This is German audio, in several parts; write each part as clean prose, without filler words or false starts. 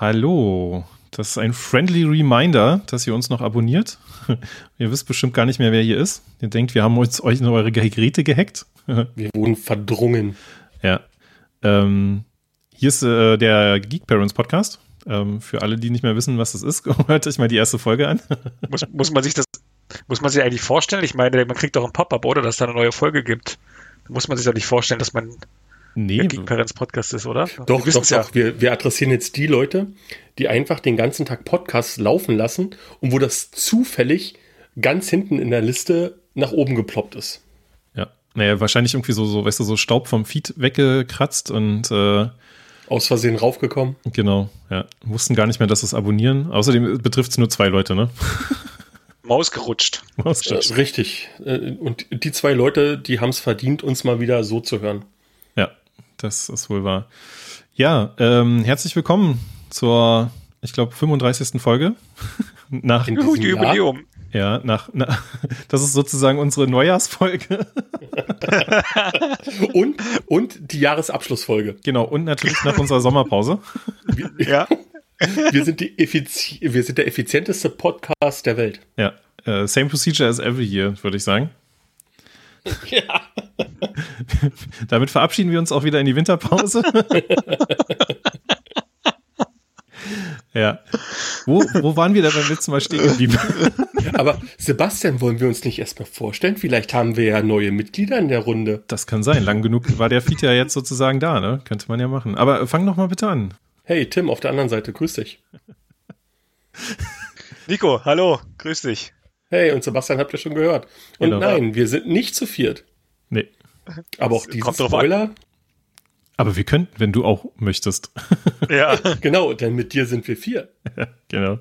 Hallo, das ist ein friendly Reminder, dass ihr uns noch abonniert. Ihr wisst bestimmt gar nicht mehr, wer hier ist. Ihr denkt, wir haben euch in eure Geräte gehackt. Wir wurden verdrungen. Ja. Hier ist der Geek Parents Podcast. Für alle, die nicht mehr wissen, was das ist, hört euch mal die erste Folge an. Muss man sich eigentlich vorstellen? Ich meine, man kriegt doch ein Pop-up, oder? Dass es da eine neue Folge gibt. Da muss man sich doch nicht vorstellen, dass man der Geek Parents Podcast ist, oder? Doch. Wir adressieren jetzt die Leute, die einfach den ganzen Tag Podcasts laufen lassen und wo das zufällig ganz hinten in der Liste nach oben geploppt ist. Ja, naja, wahrscheinlich irgendwie so, weißt du, so Staub vom Feed weggekratzt und aus Versehen raufgekommen. Genau, ja. Wussten gar nicht mehr, dass es abonnieren. Außerdem betrifft es nur 2 Leute, ne? Maus gerutscht. Richtig. Und die 2 Leute, die haben es verdient, uns mal wieder so zu hören. Ja, das ist wohl wahr. Ja, herzlich willkommen zur, ich glaube, 35. Folge. Nach Jubiläum. Ja, das ist sozusagen unsere Neujahrsfolge. und die Jahresabschlussfolge. Genau, und natürlich nach unserer Sommerpause. Ja. Wir sind der effizienteste Podcast der Welt. Ja, same procedure as every year, würde ich sagen. Ja. Damit verabschieden wir uns auch wieder in die Winterpause. Ja. Wo waren wir da beim letzten Mal stehen geblieben? Aber Sebastian, wollen wir uns nicht erstmal vorstellen? Vielleicht haben wir ja neue Mitglieder in der Runde. Das kann sein. Lang genug war der Feed ja jetzt sozusagen da, ne? Könnte man ja machen. Aber fang doch mal bitte an. Hey, Tim, auf der anderen Seite, grüß dich. Nico, hallo, grüß dich. Hey, und Sebastian habt ihr schon gehört. Und genau. Nein, wir sind nicht zu viert. Nee. Aber auch diese Spoiler. Aber wir könnten, wenn du auch möchtest. Ja, genau, denn mit dir sind wir 4. Ja, genau.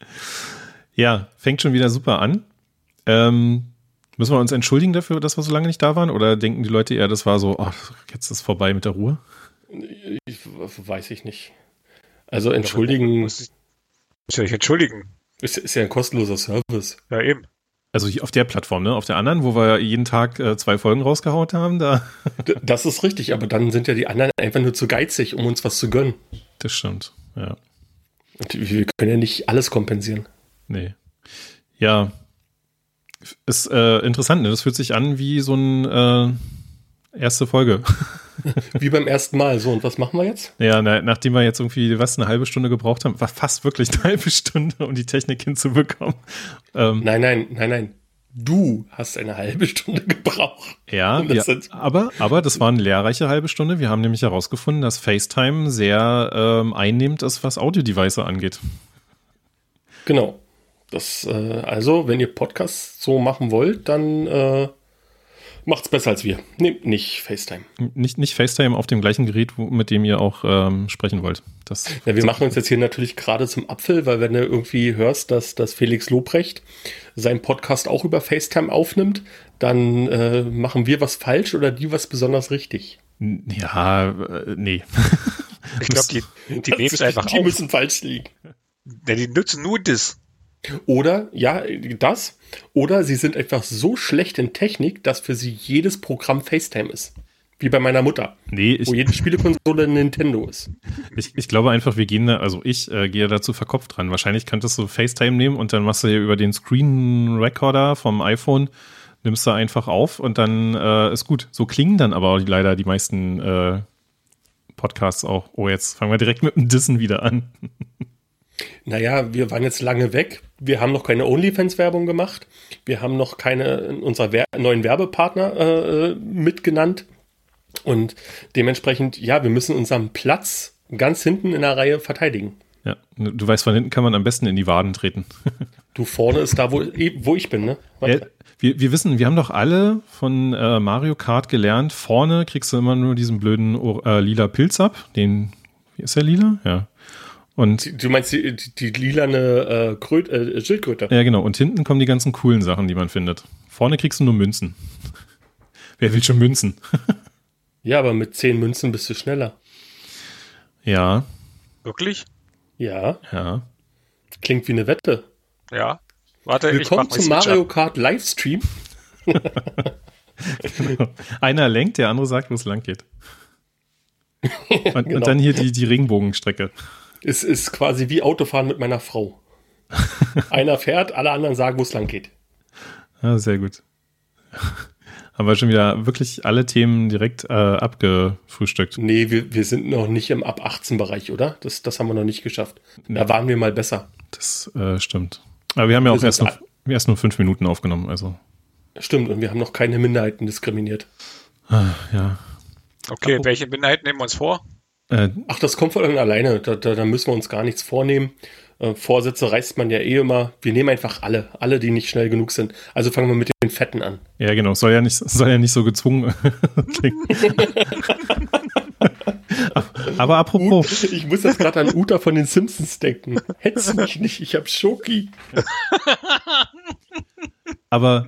Ja, fängt schon wieder super an. Müssen wir uns entschuldigen dafür, dass wir so lange nicht da waren? Oder denken die Leute eher, das war so, ach, jetzt ist vorbei mit der Ruhe? Weiß ich nicht. Also entschuldigen. Muss ja nicht entschuldigen. Ist ja ein kostenloser Service. Ja, eben. Also auf der Plattform, ne? Auf der anderen, wo wir jeden Tag 2 Folgen rausgehauen haben, da. Das ist richtig, aber dann sind ja die anderen einfach nur zu geizig, um uns was zu gönnen. Das stimmt, ja. Und wir können ja nicht alles kompensieren. Nee. Ja. Ist interessant, ne? Das fühlt sich an wie so eine erste Folge. Wie beim ersten Mal. So, und was machen wir jetzt? Ja, nachdem wir jetzt irgendwie eine halbe Stunde gebraucht haben, war fast wirklich eine halbe Stunde, um die Technik hinzubekommen. Nein. Du hast eine halbe Stunde gebraucht. Ja, aber das war eine lehrreiche halbe Stunde. Wir haben nämlich herausgefunden, dass FaceTime sehr einnehmend ist, was Audio-Device angeht. Genau. Das, also, wenn ihr Podcasts so machen wollt, dann macht's besser als wir. Nehmt nicht FaceTime. Nicht FaceTime auf dem gleichen Gerät, mit dem ihr auch sprechen wollt. Ja, wir machen uns jetzt hier natürlich gerade zum Apfel, weil wenn du irgendwie hörst, dass Felix Lobrecht seinen Podcast auch über FaceTime aufnimmt, dann machen wir was falsch oder die was besonders richtig. Ja, nee. Ich glaube, die nehmen es einfach Die müssen falsch liegen. Ja, die nutzen nur das. Oder, ja, das. Oder sie sind einfach so schlecht in Technik, dass für sie jedes Programm FaceTime ist. Wie bei meiner Mutter. Nee, wo jede Spielekonsole Nintendo ist. Ich glaube einfach, wir gehen da, also ich gehe dazu verkopft dran. Wahrscheinlich könntest du FaceTime nehmen und dann machst du hier über den Screen Recorder vom iPhone, nimmst du einfach auf und dann ist gut. So klingen dann aber leider die meisten Podcasts auch. Oh, jetzt fangen wir direkt mit dem Dissen wieder an. Naja, wir waren jetzt lange weg. Wir haben noch keine OnlyFans-Werbung gemacht. Wir haben noch keine unserer neuen Werbepartner mitgenannt. Und dementsprechend, ja, wir müssen unseren Platz ganz hinten in der Reihe verteidigen. Ja, du weißt, von hinten kann man am besten in die Waden treten. Du, vorne ist da, wo ich bin, ne? Ja, wir wissen, wir haben doch alle von Mario Kart gelernt, vorne kriegst du immer nur diesen blöden lila Pilz ab. Wie ist der lila? Ja. Und du meinst die lilane Schildkröte? Ja, genau. Und hinten kommen die ganzen coolen Sachen, die man findet. Vorne kriegst du nur Münzen. Wer will schon Münzen? Ja, aber mit 10 Münzen bist du schneller. Ja. Wirklich? Ja. Ja. Klingt wie eine Wette. Ja. Warte, willkommen zum Mario Kart Livestream. Genau. Einer lenkt, der andere sagt, wo es lang geht. Und, Genau. und dann hier die Regenbogenstrecke. Es ist quasi wie Autofahren mit meiner Frau. Einer fährt, alle anderen sagen, wo es lang geht. Ja, sehr gut. Haben wir schon wieder wirklich alle Themen direkt abgefrühstückt. Nee, wir sind noch nicht im Ab-18-Bereich, oder? Das haben wir noch nicht geschafft. Da waren wir mal besser. Das stimmt. Aber wir haben ja auch erst nur 5 Minuten aufgenommen. Also. Stimmt, und wir haben noch keine Minderheiten diskriminiert. Ja. Okay, welche Minderheiten nehmen wir uns vor? Ach, das kommt von alleine. Da müssen wir uns gar nichts vornehmen. Vorsätze reißt man ja eh immer. Wir nehmen einfach alle, die nicht schnell genug sind. Also fangen wir mit den Fetten an. Ja, genau. Soll ja nicht so gezwungen klingen. Aber apropos. Ich muss jetzt gerade an Uta von den Simpsons denken. Hetz mich nicht, ich hab Schoki. Aber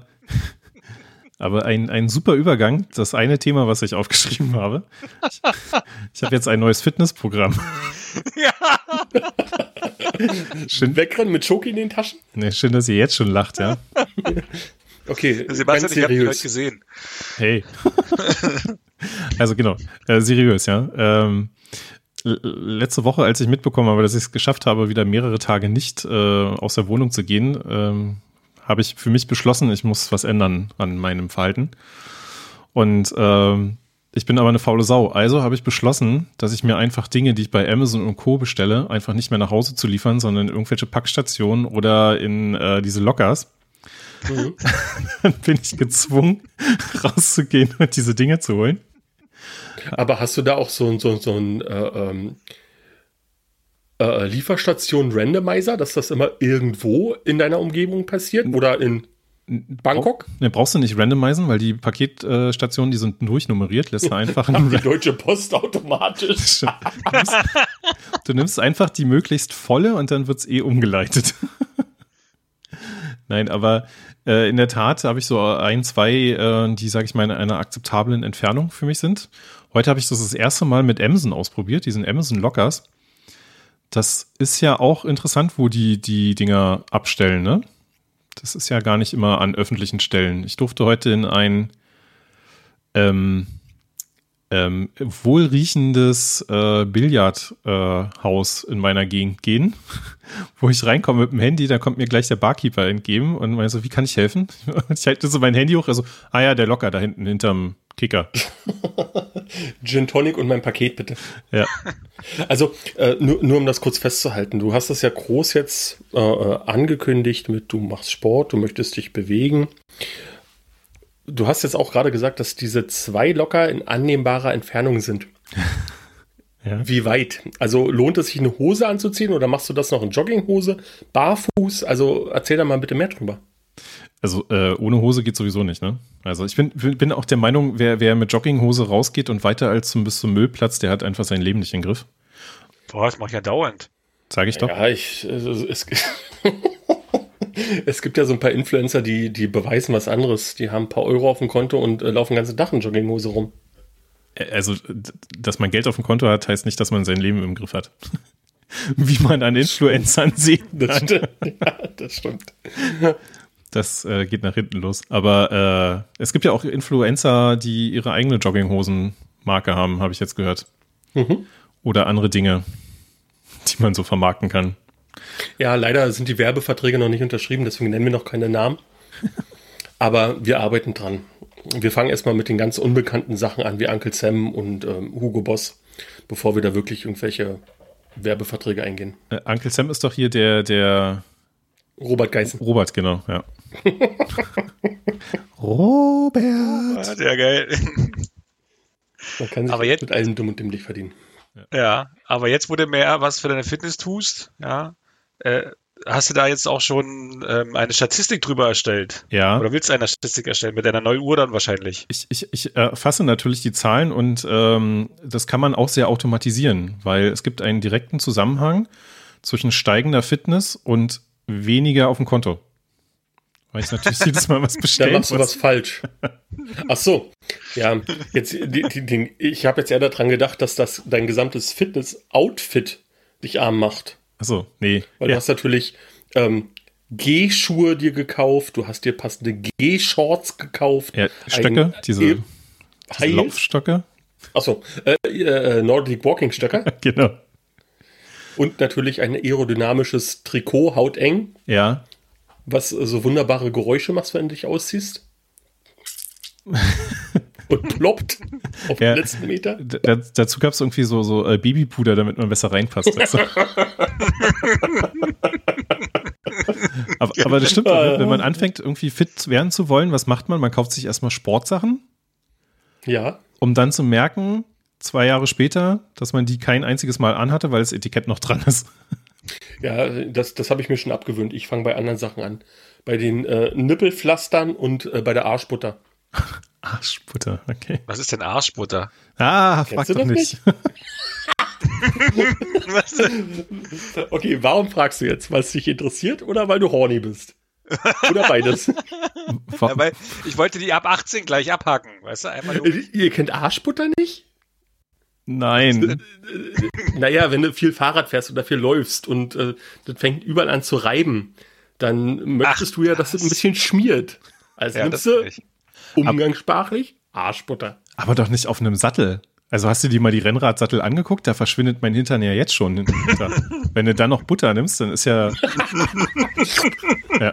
ein super Übergang. Das eine Thema, was ich aufgeschrieben habe. Ich habe jetzt ein neues Fitnessprogramm. Ja. Schön wegrennen mit Schoki in den Taschen? Nee, schön, dass ihr jetzt schon lacht, ja. Okay, Sebastian, ich habe dich heute gesehen. Hey. Also genau, seriös, ja. Letzte Woche, als ich mitbekommen habe, dass ich es geschafft habe, wieder mehrere Tage nicht aus der Wohnung zu gehen, habe ich für mich beschlossen, ich muss was ändern an meinem Verhalten. Und ich bin aber eine faule Sau. Also habe ich beschlossen, dass ich mir einfach Dinge, die ich bei Amazon und Co. bestelle, einfach nicht mehr nach Hause zu liefern, sondern in irgendwelche Packstationen oder in diese Lockers. Mhm. Dann bin ich gezwungen, rauszugehen und diese Dinge zu holen. Aber hast du da auch so ein Lieferstation-Randomizer, dass das immer irgendwo in deiner Umgebung passiert? Oder in Bangkok? Ne, brauchst du nicht randomisen, weil die Paketstationen, die sind durchnummeriert, lässt du einfach die Deutsche Post automatisch. Du nimmst einfach die möglichst volle und dann wird es umgeleitet. Nein, aber in der Tat habe ich so 1, 2, die, sage ich mal, in einer akzeptablen Entfernung für mich sind. Heute habe ich das erste Mal mit Amazon ausprobiert, diesen Amazon Lockers. Das ist ja auch interessant, wo die Dinger abstellen, ne? Das ist ja gar nicht immer an öffentlichen Stellen. Ich durfte heute in ein wohlriechendes Billardhaus in meiner Gegend gehen, wo ich reinkomme mit dem Handy, da kommt mir gleich der Barkeeper entgegen und meinte so, wie kann ich helfen? Und ich halte so mein Handy hoch, also, ja, der Locker da hinten, hinterm Kicker. Gin Tonic und mein Paket, bitte. Ja. Also, nur um das kurz festzuhalten, du hast das ja groß jetzt angekündigt mit, du machst Sport, du möchtest dich bewegen. Du hast jetzt auch gerade gesagt, dass diese 2 Locker in annehmbarer Entfernung sind. Ja. Wie weit? Also lohnt es sich, eine Hose anzuziehen oder machst du das noch in Jogginghose, barfuß? Also erzähl da mal bitte mehr drüber. Also ohne Hose geht sowieso nicht, ne? Also ich bin auch der Meinung, wer mit Jogginghose rausgeht und weiter als bis zum Müllplatz, der hat einfach sein Leben nicht im Griff. Boah, das mache ich ja dauernd. Sag ich doch. Ja, es gibt ja so ein paar Influencer, die beweisen was anderes. Die haben ein paar Euro auf dem Konto und laufen den ganzen Tag in Jogginghose rum. Also, dass man Geld auf dem Konto hat, heißt nicht, dass man sein Leben im Griff hat. Wie man an Influencern sieht. Das stimmt. Ja, das stimmt. Das geht nach hinten los. Aber es gibt ja auch Influencer, die ihre eigene Jogginghosen-Marke haben, habe ich jetzt gehört. Mhm. Oder andere Dinge, die man so vermarkten kann. Ja, leider sind die Werbeverträge noch nicht unterschrieben, deswegen nennen wir noch keine Namen. Aber wir arbeiten dran. Wir fangen erstmal mit den ganz unbekannten Sachen an, wie Uncle Sam und Hugo Boss, bevor wir da wirklich irgendwelche Werbeverträge eingehen. Uncle Sam ist doch hier der Robert Geißen. Robert, genau, ja. Robert! Ja, geil. Man kann sich aber jetzt, mit allem dumm und dämlich verdienen. Ja, aber jetzt, wo du mehr was für deine Fitness tust, ja, hast du da jetzt auch schon eine Statistik drüber erstellt? Ja. Oder willst du eine Statistik erstellen? Mit deiner neuen Uhr dann wahrscheinlich? Ich erfasse natürlich die Zahlen und das kann man auch sehr automatisieren, weil es gibt einen direkten Zusammenhang zwischen steigender Fitness und weniger auf dem Konto. Weil ich natürlich jedes Mal was bestelle. Dann machst du was falsch. Ach so. Ja, jetzt, ich habe jetzt eher daran gedacht, dass das dein gesamtes Fitness-Outfit dich arm macht. Ach so, nee. Weil du hast natürlich G-Schuhe dir gekauft, du hast dir passende G-Shorts gekauft. Ja, Stöcke, diese Laufstöcke. Achso, Nordic Walking Stöcke. Genau. Und natürlich ein aerodynamisches Trikot, hauteng. Ja. Was so wunderbare Geräusche macht, wenn du dich ausziehst. Und ploppt auf den letzten Meter. Dazu gab es irgendwie so Babypuder, damit man besser reinpasst. Also. aber das stimmt, wenn man anfängt, irgendwie fit werden zu wollen, was macht man? Man kauft sich erstmal Sportsachen. Ja. Um dann zu merken, 2 Jahre später, dass man die kein einziges Mal anhatte, weil das Etikett noch dran ist. Ja, das habe ich mir schon abgewöhnt. Ich fange bei anderen Sachen an. Bei den Nippelpflastern und bei der Arschbutter. Arschbutter, okay. Was ist denn Arschbutter? Frag doch nicht. Okay, warum fragst du jetzt? Weil es dich interessiert oder weil du horny bist? Oder beides? Ja, weil ich wollte die ab 18 gleich abhaken, weißt du? Einmal Ihr kennt Arschbutter nicht? Nein. Naja, wenn du viel Fahrrad fährst oder viel läufst und das fängt überall an zu reiben, dann möchtest du ja, dass es ein bisschen schmiert. Also nimmst du umgangssprachlich Arschbutter. Aber doch nicht auf einem Sattel. Also hast du dir mal die Rennradsattel angeguckt? Da verschwindet mein Hintern ja jetzt schon. Wenn du dann noch Butter nimmst, dann ist ja... ja.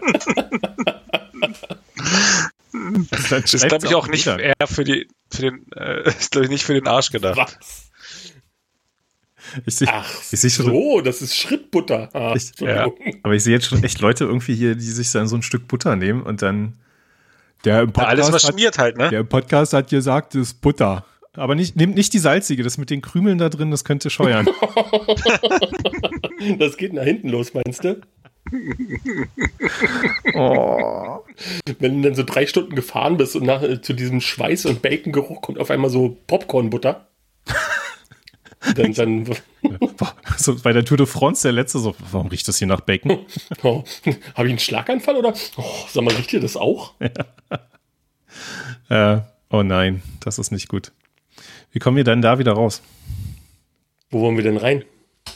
Das ist, glaube ich, auch nicht eher ist, glaube ich, nicht für den Arsch gedacht. Was? Ich sehe schon, das ist Schrittbutter. Aber ich sehe jetzt schon echt Leute irgendwie hier, die sich dann so ein Stück Butter nehmen und dann alles was schmiert halt, ne? Der im Podcast hat gesagt, das ist Butter. Aber nehmt nicht die salzige, das mit den Krümeln da drin, das könnte scheuern. Das geht nach hinten los, meinst du? Wenn du dann so 3 Stunden gefahren bist und zu diesem Schweiß- und Bacon-Geruch kommt auf einmal so Popcorn-Butter. Dann so bei der Tour de France, der letzte, so, warum riecht das hier nach Bacon? Habe ich einen Schlaganfall oder? Sag mal, riecht ihr das auch? Oh nein, das ist nicht gut. Wie kommen wir dann da wieder raus? Wo wollen wir denn rein?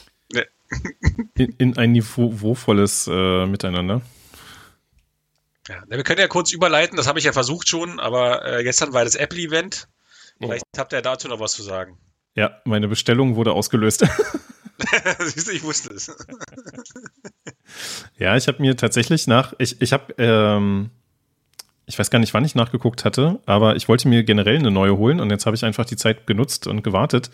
In ein niveauvolles Miteinander. Ja, wir können ja kurz überleiten, das habe ich ja versucht schon, aber gestern war das Apple-Event. Vielleicht habt ihr dazu noch was zu sagen. Ja, meine Bestellung wurde ausgelöst. Siehst du, ich wusste es. Ja, ich habe mir tatsächlich ich weiß gar nicht, wann ich nachgeguckt hatte, aber ich wollte mir generell eine neue holen und jetzt habe ich einfach die Zeit genutzt und gewartet.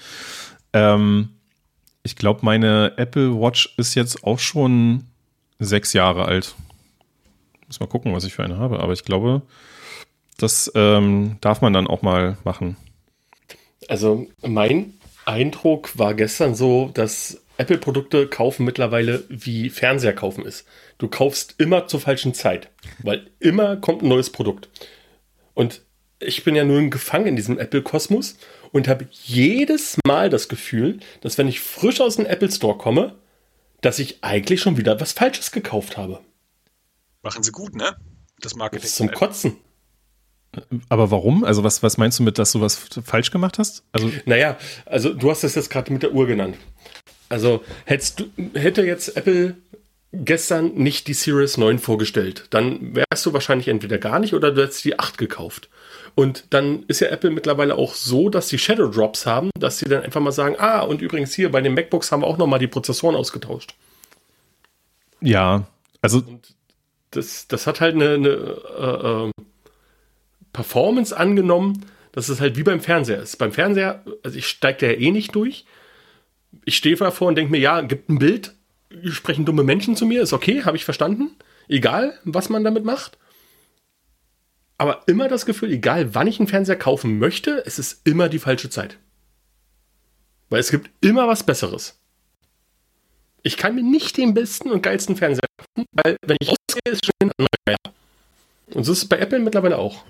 Ich glaube, meine Apple Watch ist jetzt auch schon 6 Jahre alt. Muss mal gucken, was ich für eine habe, aber ich glaube, das darf man dann auch mal machen. Also mein Eindruck war gestern so, dass Apple-Produkte kaufen mittlerweile wie Fernseher kaufen ist. Du kaufst immer zur falschen Zeit, weil immer kommt ein neues Produkt. Und ich bin ja nun gefangen in diesem Apple-Kosmos und habe jedes Mal das Gefühl, dass wenn ich frisch aus dem Apple Store komme, dass ich eigentlich schon wieder was Falsches gekauft habe. Machen sie gut, ne? Das Marketing. Das ist zum Kotzen. Aber warum? Also was meinst du mit, dass du was falsch gemacht hast? Naja, du hast das jetzt gerade mit der Uhr genannt. Also hätte jetzt Apple gestern nicht die Series 9 vorgestellt, dann wärst du wahrscheinlich entweder gar nicht oder du hättest die 8 gekauft. Und dann ist ja Apple mittlerweile auch so, dass die Shadow Drops haben, dass sie dann einfach mal sagen, und übrigens hier bei den MacBooks haben wir auch nochmal die Prozessoren ausgetauscht. Ja, also und das hat halt eine Performance angenommen, dass es halt wie beim Fernseher ist. Beim Fernseher, also ich steige da ja eh nicht durch. Ich stehe davor und denke mir, ja, gibt ein Bild, sprechen dumme Menschen zu mir, ist okay, habe ich verstanden. Egal, was man damit macht. Aber immer das Gefühl, egal wann ich einen Fernseher kaufen möchte, es ist immer die falsche Zeit. Weil es gibt immer was Besseres. Ich kann mir nicht den besten und geilsten Fernseher kaufen, weil wenn ich rausgehe, ist schon ein anderer. Und so ist es bei Apple mittlerweile auch.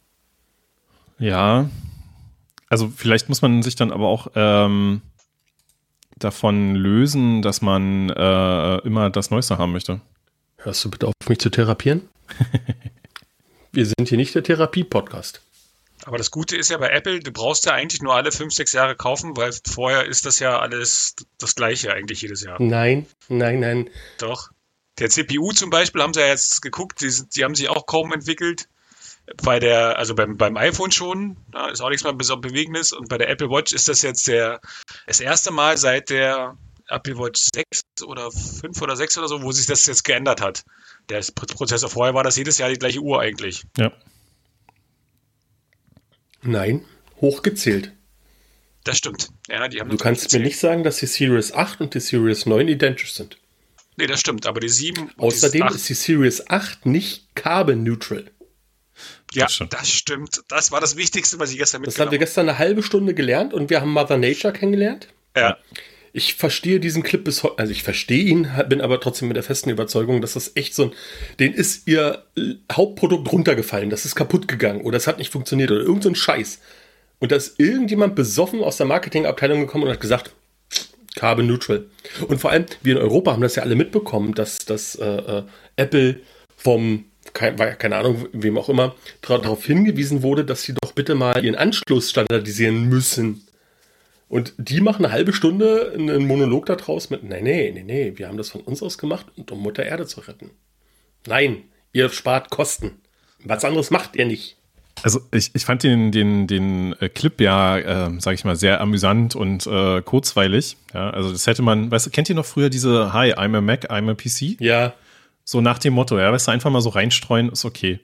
Ja, also vielleicht muss man sich dann aber auch davon lösen, dass man immer das Neueste haben möchte. Hörst du bitte auf, mich zu therapieren? Wir sind hier nicht der Therapie-Podcast. Aber das Gute ist ja bei Apple, du brauchst ja eigentlich nur alle 5-6 Jahre kaufen, weil vorher ist das ja alles das Gleiche eigentlich jedes Jahr. Nein. Doch. Der CPU zum Beispiel haben sie ja jetzt geguckt, die haben sich auch kaum entwickelt. Beim iPhone schon, da ist auch nichts mehr Bewegendes. Und bei der Apple Watch ist das jetzt das erste Mal seit der Apple Watch 6 oder 5 oder 6 oder so, wo sich das jetzt geändert hat. Der Prozessor vorher war das jedes Jahr die gleiche Uhr eigentlich. Ja. Nein, hochgezählt. Das stimmt. Ja, die haben du kannst mir nicht sagen, dass die Series 8 und die Series 9 identisch sind. Nee, das stimmt, aber die 7... Außerdem ist die Series 8 nicht carbon neutral. Ja, das stimmt. Das war das Wichtigste, was ich gestern mitgenommen habe. Das haben wir gestern eine halbe Stunde gelernt und wir haben Mother Nature kennengelernt. Ja. Ich verstehe diesen Clip bis heute, also ich verstehe ihn, bin aber trotzdem mit der festen Überzeugung, dass das echt den ist ihr Hauptprodukt runtergefallen, das ist kaputt gegangen oder es hat nicht funktioniert oder irgend so ein Scheiß. Und da ist irgendjemand besoffen aus der Marketingabteilung gekommen und hat gesagt, carbon neutral. Und vor allem, wir in Europa haben das ja alle mitbekommen, dass Apple vom, keine Ahnung, wem auch immer, darauf hingewiesen wurde, dass sie doch bitte mal ihren Anschluss standardisieren müssen. Und die machen eine halbe Stunde einen Monolog da draus mit, nee, wir haben das von uns aus gemacht, um Mutter Erde zu retten. Nein, ihr spart Kosten. Was anderes macht ihr nicht. Also ich fand den Clip ja, sag ich mal, sehr amüsant und kurzweilig. Ja, also das hätte man, weißt du, kennt ihr noch früher diese Hi, I'm a Mac, I'm a PC? Ja. So nach dem Motto, ja, weißt du, einfach mal so reinstreuen, ist okay.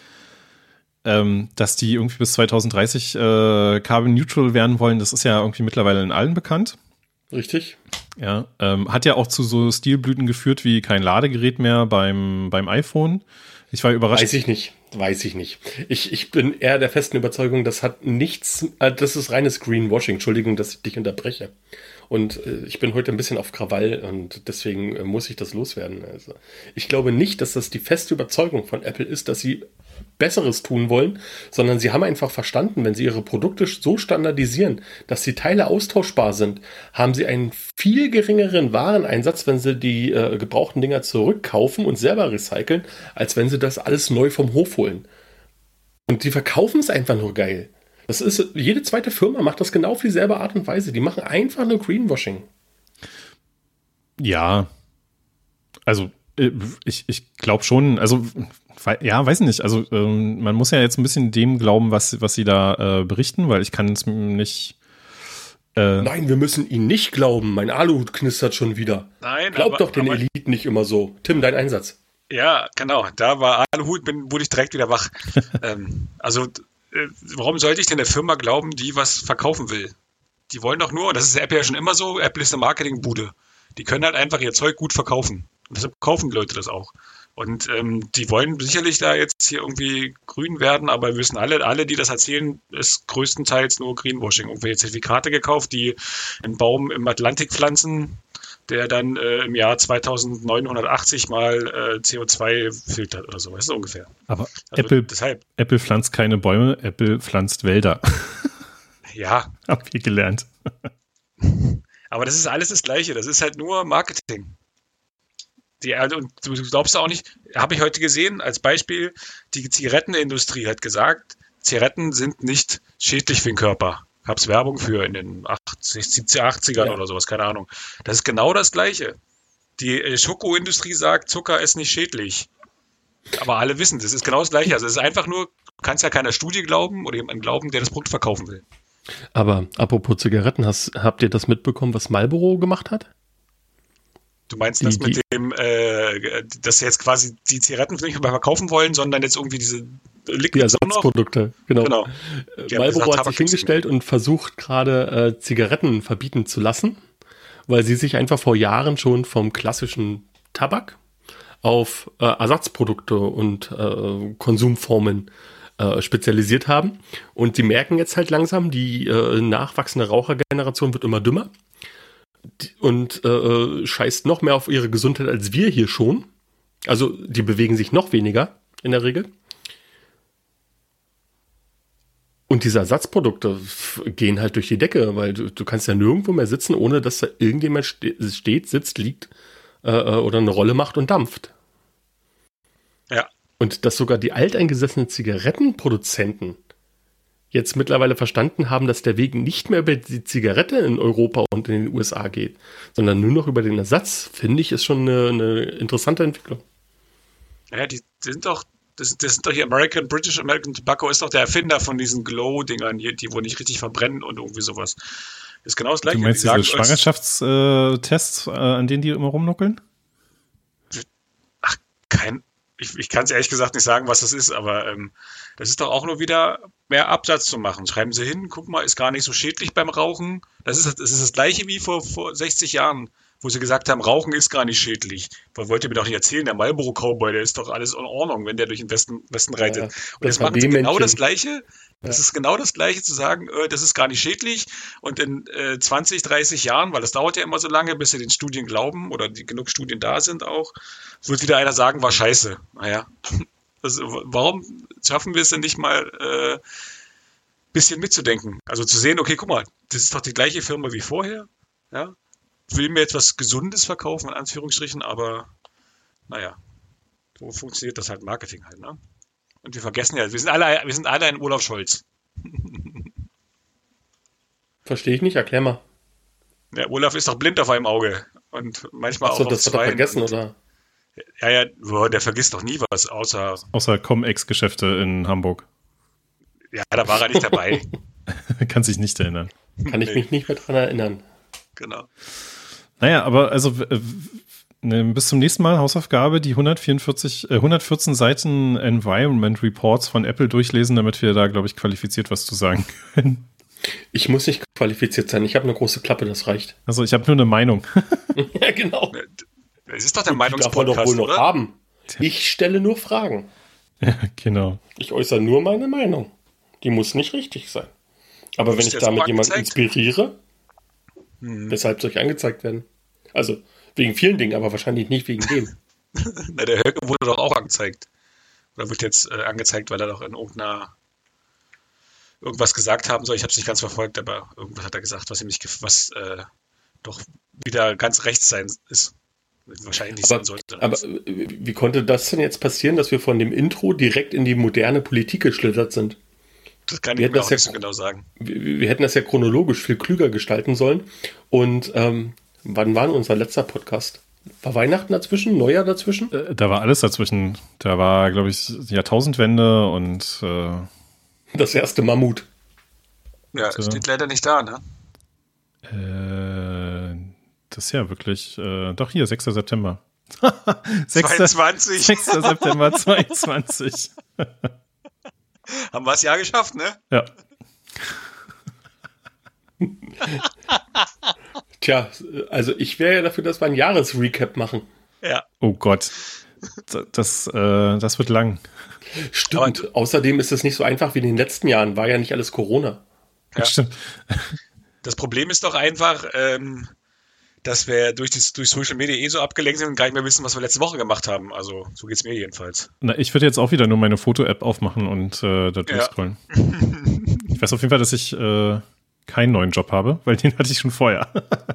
Dass die irgendwie bis 2030 carbon neutral werden wollen, das ist ja irgendwie mittlerweile in allen bekannt. Richtig. Ja, hat ja auch zu so Stilblüten geführt wie kein Ladegerät mehr beim iPhone. Ich war überrascht. Weiß ich nicht. Ich bin eher der festen Überzeugung, das hat nichts, das ist reines Greenwashing. Entschuldigung, dass ich dich unterbreche. Und ich bin heute ein bisschen auf Krawall und deswegen muss ich das loswerden. Also, ich glaube nicht, dass das die feste Überzeugung von Apple ist, dass sie Besseres tun wollen, sondern sie haben einfach verstanden, wenn sie ihre Produkte so standardisieren, dass die Teile austauschbar sind, haben sie einen viel geringeren Wareneinsatz, wenn sie die gebrauchten Dinger zurückkaufen und selber recyceln, als wenn sie das alles neu vom Hof holen. Und die verkaufen es einfach nur geil. Das ist, jede zweite Firma macht das genau auf dieselbe Art und Weise. Die machen einfach nur Greenwashing. Ja, also ich glaube schon, also ja, weiß nicht, also man muss ja jetzt ein bisschen dem glauben, was sie da berichten, weil ich kann es nicht. Nein, wir müssen ihnen nicht glauben. Mein Aluhut knistert schon wieder. Nein, Glaub doch den Eliten nicht immer so. Tim, dein Einsatz. Ja, genau. Da war Aluhut, wurde ich direkt wieder wach. Warum sollte ich denn der Firma glauben, die was verkaufen will? Die wollen doch nur, und das ist Apple ja schon immer so, Apple ist eine Marketingbude. Die können halt einfach ihr Zeug gut verkaufen. Und deshalb kaufen die Leute das auch. Und die wollen sicherlich da jetzt hier irgendwie grün werden, aber wir wissen alle, die das erzählen, ist größtenteils nur Greenwashing. Irgendwelche Zertifikate gekauft, die einen Baum im Atlantik pflanzen, der dann im Jahr 2980 mal CO2 filtert oder so, weißt du, ungefähr. Aber also Apple pflanzt keine Bäume, Apple pflanzt Wälder. Ja. Hab ich gelernt. Aber das ist alles das Gleiche, das ist halt nur Marketing. Und du glaubst auch nicht, habe ich heute gesehen, als Beispiel, die Zigarettenindustrie hat gesagt, Zigaretten sind nicht schädlich für den Körper. Gab es Werbung für in den 80ern oder sowas, keine Ahnung. Das ist genau das Gleiche. Die Schokoindustrie sagt, Zucker ist nicht schädlich. Aber alle wissen, das ist genau das Gleiche. Also es ist einfach nur, du kannst ja keiner Studie glauben oder jemandem glauben, der das Produkt verkaufen will. Aber apropos Zigaretten, habt ihr das mitbekommen, was Marlboro gemacht hat? Du meinst das mit dem, dass sie jetzt quasi die Zigaretten nicht mehr verkaufen wollen, sondern jetzt irgendwie diese die Ersatzprodukte, genau. Marlboro hat sich hingestellt und versucht gerade Zigaretten verbieten zu lassen, weil sie sich einfach vor Jahren schon vom klassischen Tabak auf Ersatzprodukte und Konsumformen spezialisiert haben. Und die merken jetzt halt langsam, die nachwachsende Rauchergeneration wird immer dümmer und scheißt noch mehr auf ihre Gesundheit als wir hier schon. Also die bewegen sich noch weniger in der Regel. Und diese Ersatzprodukte gehen halt durch die Decke, weil du kannst ja nirgendwo mehr sitzen, ohne dass da irgendjemand steht, sitzt, liegt oder eine Rolle macht und dampft. Ja. Und dass sogar die alteingesessenen Zigarettenproduzenten jetzt mittlerweile verstanden haben, dass der Weg nicht mehr über die Zigarette in Europa und in den USA geht, sondern nur noch über den Ersatz, finde ich, ist schon eine interessante Entwicklung. Ja, die sind doch, das sind doch hier British American Tobacco ist doch der Erfinder von diesen Glow-Dingern hier, die wohl nicht richtig verbrennen und irgendwie sowas. Ist genau das Gleiche. Du meinst Die diese sagen, Schwangerschaftstests, an denen die immer rumnuckeln? Ich kann es ehrlich gesagt nicht sagen, was das ist, aber das ist doch auch nur wieder mehr Absatz zu machen. Schreiben Sie hin, guck mal, ist gar nicht so schädlich beim Rauchen. Das ist das Gleiche wie vor 60 Jahren, wo sie gesagt haben, Rauchen ist gar nicht schädlich. Wollt ihr mir doch nicht erzählen, der Marlboro Cowboy, der ist doch alles in Ordnung, wenn der durch den Westen reitet. Ja, und jetzt machen sie genau das Gleiche. Das ist genau das Gleiche zu sagen, das ist gar nicht schädlich und in 20, 30 Jahren, weil das dauert ja immer so lange, bis sie den Studien glauben oder genug Studien da sind auch, wird wieder einer sagen, war scheiße. Naja, warum schaffen wir es denn nicht mal bisschen mitzudenken? Also zu sehen, okay, guck mal, das ist doch die gleiche Firma wie vorher, ja, will mir etwas Gesundes verkaufen, in Anführungsstrichen, aber naja, so funktioniert das halt Marketing halt, ne? Und wir vergessen ja, wir sind alle ein Olaf Scholz. Verstehe ich nicht, erklär mal. Der Olaf ist doch blind auf einem Auge und manchmal auch auf das hat er vergessen, oder? Ja, der vergisst doch nie was, außer Com-Ex-Geschäfte in Hamburg. Ja, da war er nicht dabei. Kann sich nicht erinnern. Kann ich mich nicht mehr dran erinnern. Genau. Naja, aber also bis zum nächsten Mal Hausaufgabe, die 114 Seiten Environment Reports von Apple durchlesen, damit wir da, glaube ich, qualifiziert was zu sagen können. Ich muss nicht qualifiziert sein. Ich habe eine große Klappe, das reicht. Also ich habe nur eine Meinung. Ja, genau. Es ist doch der Meinungspodcast, Meinungspodcast, darf man doch wohl oder? noch haben. Ich stelle nur Fragen. Ja, genau. Ich äußere nur meine Meinung. Die muss nicht richtig sein. Aber wenn ich damit jemanden inspiriere, weshalb soll ich angezeigt werden? Also wegen vielen Dingen, aber wahrscheinlich nicht wegen dem. Na, der Höcke wurde doch auch angezeigt. Oder wird jetzt angezeigt, weil er doch in irgendwas gesagt haben soll. Ich habe es nicht ganz verfolgt, aber irgendwas hat er gesagt, was doch wieder ganz rechts sein ist. Wahrscheinlich nicht sein sollte. Aber wie konnte das denn jetzt passieren, dass wir von dem Intro direkt in die moderne Politik geschlittert sind? Das kann ich mir auch nicht so genau sagen. Wir hätten das ja chronologisch viel klüger gestalten sollen. Und wann war unser letzter Podcast? War Weihnachten dazwischen? Neujahr dazwischen? Da war alles dazwischen. Da war, glaube ich, Jahrtausendwende und das erste Mammut. Ja, das steht leider nicht da, ne? Das ist ja wirklich, doch hier, 6. September. 22. 6. September 22. Haben wir das Jahr geschafft, ne? Ja. Tja, also ich wäre ja dafür, dass wir ein Jahresrecap machen. Ja. Oh Gott. Das wird lang. Stimmt. Außerdem ist es nicht so einfach wie in den letzten Jahren. War ja nicht alles Corona. Ja. Stimmt. Das Problem ist doch einfach, dass wir durch Social Media so abgelenkt sind und gar nicht mehr wissen, was wir letzte Woche gemacht haben. Also so geht es mir jedenfalls. Na, ich würde jetzt auch wieder nur meine Foto-App aufmachen und da durchscrollen. Ja. Ich weiß auf jeden Fall, dass ich keinen neuen Job habe, weil den hatte ich schon vorher.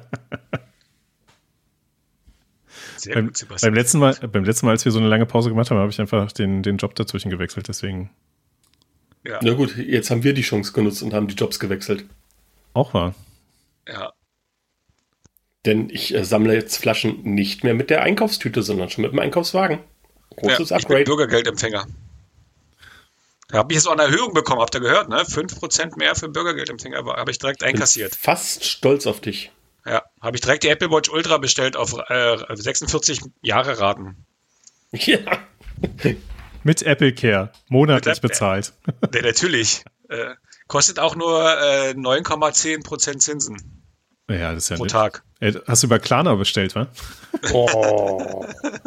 Sehr gut, Sebastian. Beim letzten Mal, als wir so eine lange Pause gemacht haben, habe ich einfach den Job dazwischen gewechselt, deswegen. Ja. Na gut, jetzt haben wir die Chance genutzt und haben die Jobs gewechselt. Auch wahr. Ja. Denn ich sammle jetzt Flaschen nicht mehr mit der Einkaufstüte, sondern schon mit dem Einkaufswagen. Großes Upgrade. Ich bin Bürgergeldempfänger. Da habe ich jetzt auch eine Erhöhung bekommen, habt ihr gehört, ne? 5% mehr für Bürgergeldempfänger, aber habe ich direkt einkassiert. Bin fast stolz auf dich. Ja, habe ich direkt die Apple Watch Ultra bestellt auf 46 Jahre Raten. Ja. Mit Apple Care, monatlich bezahlt. Ja, natürlich. Kostet auch nur 9,10% Zinsen. Ja, das ist ja pro nett. Tag. Hast du über Klarna bestellt, wa? Oh.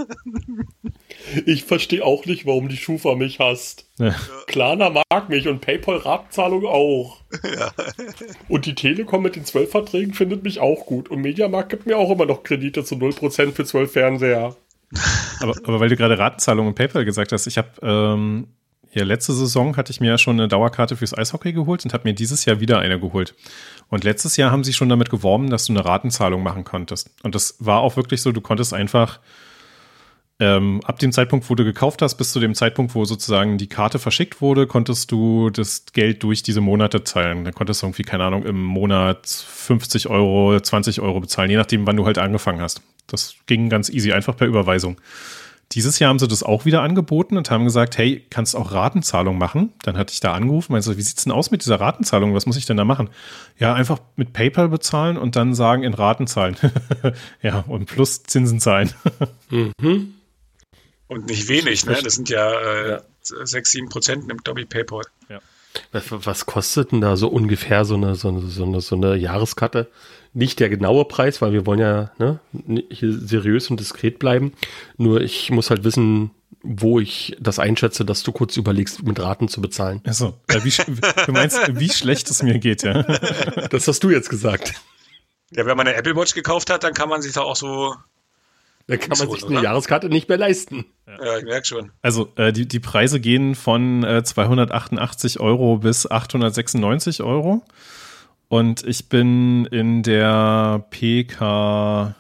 Ich verstehe auch nicht, warum die Schufa mich hasst. Ja. Klarna mag mich und PayPal-Ratenzahlung auch. Ja. Und die Telekom mit den 12 Verträgen findet mich auch gut. Und Mediamarkt gibt mir auch immer noch Kredite zu 0% für 12 Fernseher. Aber weil du gerade Ratenzahlung und PayPal gesagt hast, ich habe letzte Saison hatte ich mir ja schon eine Dauerkarte fürs Eishockey geholt und habe mir dieses Jahr wieder eine geholt. Und letztes Jahr haben sie schon damit geworben, dass du eine Ratenzahlung machen konntest. Und das war auch wirklich so, du konntest einfach ab dem Zeitpunkt, wo du gekauft hast, bis zu dem Zeitpunkt, wo sozusagen die Karte verschickt wurde, konntest du das Geld durch diese Monate zahlen. Da konntest du irgendwie, keine Ahnung, im Monat 50 €, 20 € bezahlen, je nachdem, wann du halt angefangen hast. Das ging ganz easy, einfach per Überweisung. dieses Jahr haben sie das auch wieder angeboten und haben gesagt, hey, kannst auch Ratenzahlung machen? Dann hatte ich da angerufen, meinte so, wie sieht's denn aus mit dieser Ratenzahlung? Was muss ich denn da machen? Ja, einfach mit PayPal bezahlen und dann sagen, in Raten zahlen. Ja, und plus Zinsen zahlen. Mhm. Und nicht wenig, ne? Das sind ja 6-7% nimmt, glaube ich, PayPal. Ja. Was kostet denn da so ungefähr so eine Jahreskarte? Nicht der genaue Preis, weil wir wollen ja hier seriös und diskret bleiben. Nur ich muss halt wissen, wo ich das einschätze, dass du kurz überlegst, mit Raten zu bezahlen. Achso, du meinst, wie schlecht es mir geht, ja? Das hast du jetzt gesagt. Ja, wenn man eine Apple Watch gekauft hat, dann kann man sich da auch so... Da kann man sich eine Jahreskarte nicht mehr leisten. Ja, ich merke schon. Also die Preise gehen von 288 € bis 896 €. Und ich bin in der PK,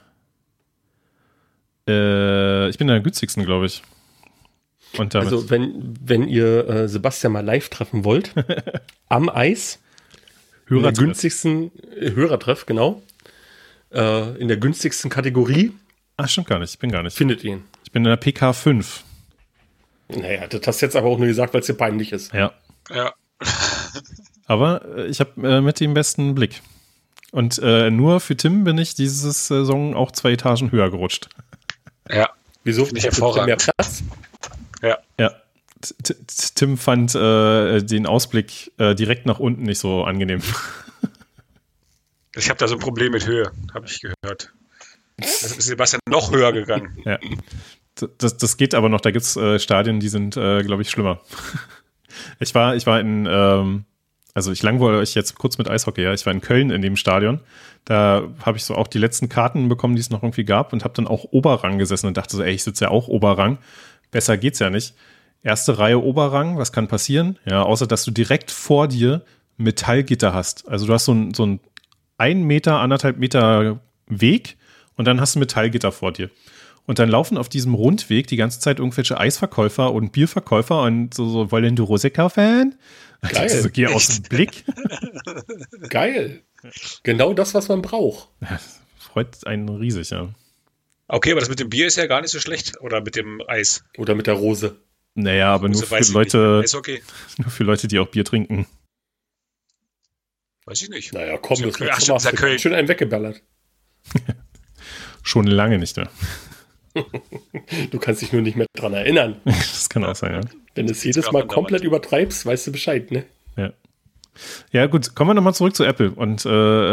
ich bin in der günstigsten, glaube ich. Und damit also wenn ihr Sebastian mal live treffen wollt, am Eis, in der günstigsten Hörertreff, genau, in der günstigsten Kategorie. Ach, stimmt gar nicht, ich bin gar nicht. Findet ihn. Ich bin in der PK 5. Naja, das hast du jetzt aber auch nur gesagt, weil es dir peinlich ist. Ja. Ja. Aber ich habe mit dem besten Blick. Und nur für Tim bin ich diese Saison auch 2 Etagen höher gerutscht. Ja. Wieso? Finde ich hervorragend. Mehr Platz? Ja. Tim fand den Ausblick direkt nach unten nicht so angenehm. Ich habe da so ein Problem mit Höhe, habe ich gehört. Das ist Sebastian noch höher gegangen. Ja. Das geht aber noch, da gibt es Stadien, die sind, glaube ich, schlimmer. Ich war in, also ich langweile euch jetzt kurz mit Eishockey, ja. Ich war in Köln in dem Stadion. Da habe ich so auch die letzten Karten bekommen, die es noch irgendwie gab und habe dann auch Oberrang gesessen und dachte so, ey, ich sitze ja auch Oberrang. Besser geht's ja nicht. Erste Reihe Oberrang, was kann passieren? Ja, außer dass du direkt vor dir Metallgitter hast. Also du hast so ein 1 Meter, 1,5 Meter Weg und dann hast du Metallgitter vor dir. Und dann laufen auf diesem Rundweg die ganze Zeit irgendwelche Eisverkäufer und Bierverkäufer und so wollen du Rosé kaufen? Geil. So, geh aus dem Blick. Geil. Genau das, was man braucht. Das freut einen riesig, ja. Okay, aber das mit dem Bier ist ja gar nicht so schlecht. Oder mit dem Eis. Oder mit der Rose. Naja, aber nur für Leute, die auch Bier trinken. Weiß ich nicht. Naja, komm, das Ach, stimmt, ist ja Köln. Schön einen weggeballert. Schon lange nicht mehr. Du kannst dich nur nicht mehr dran erinnern. Das kann auch sein, ja. Wenn du es jedes Mal komplett übertreibst, weißt du Bescheid, ne? Ja. Ja, gut, kommen wir nochmal zurück zu Apple und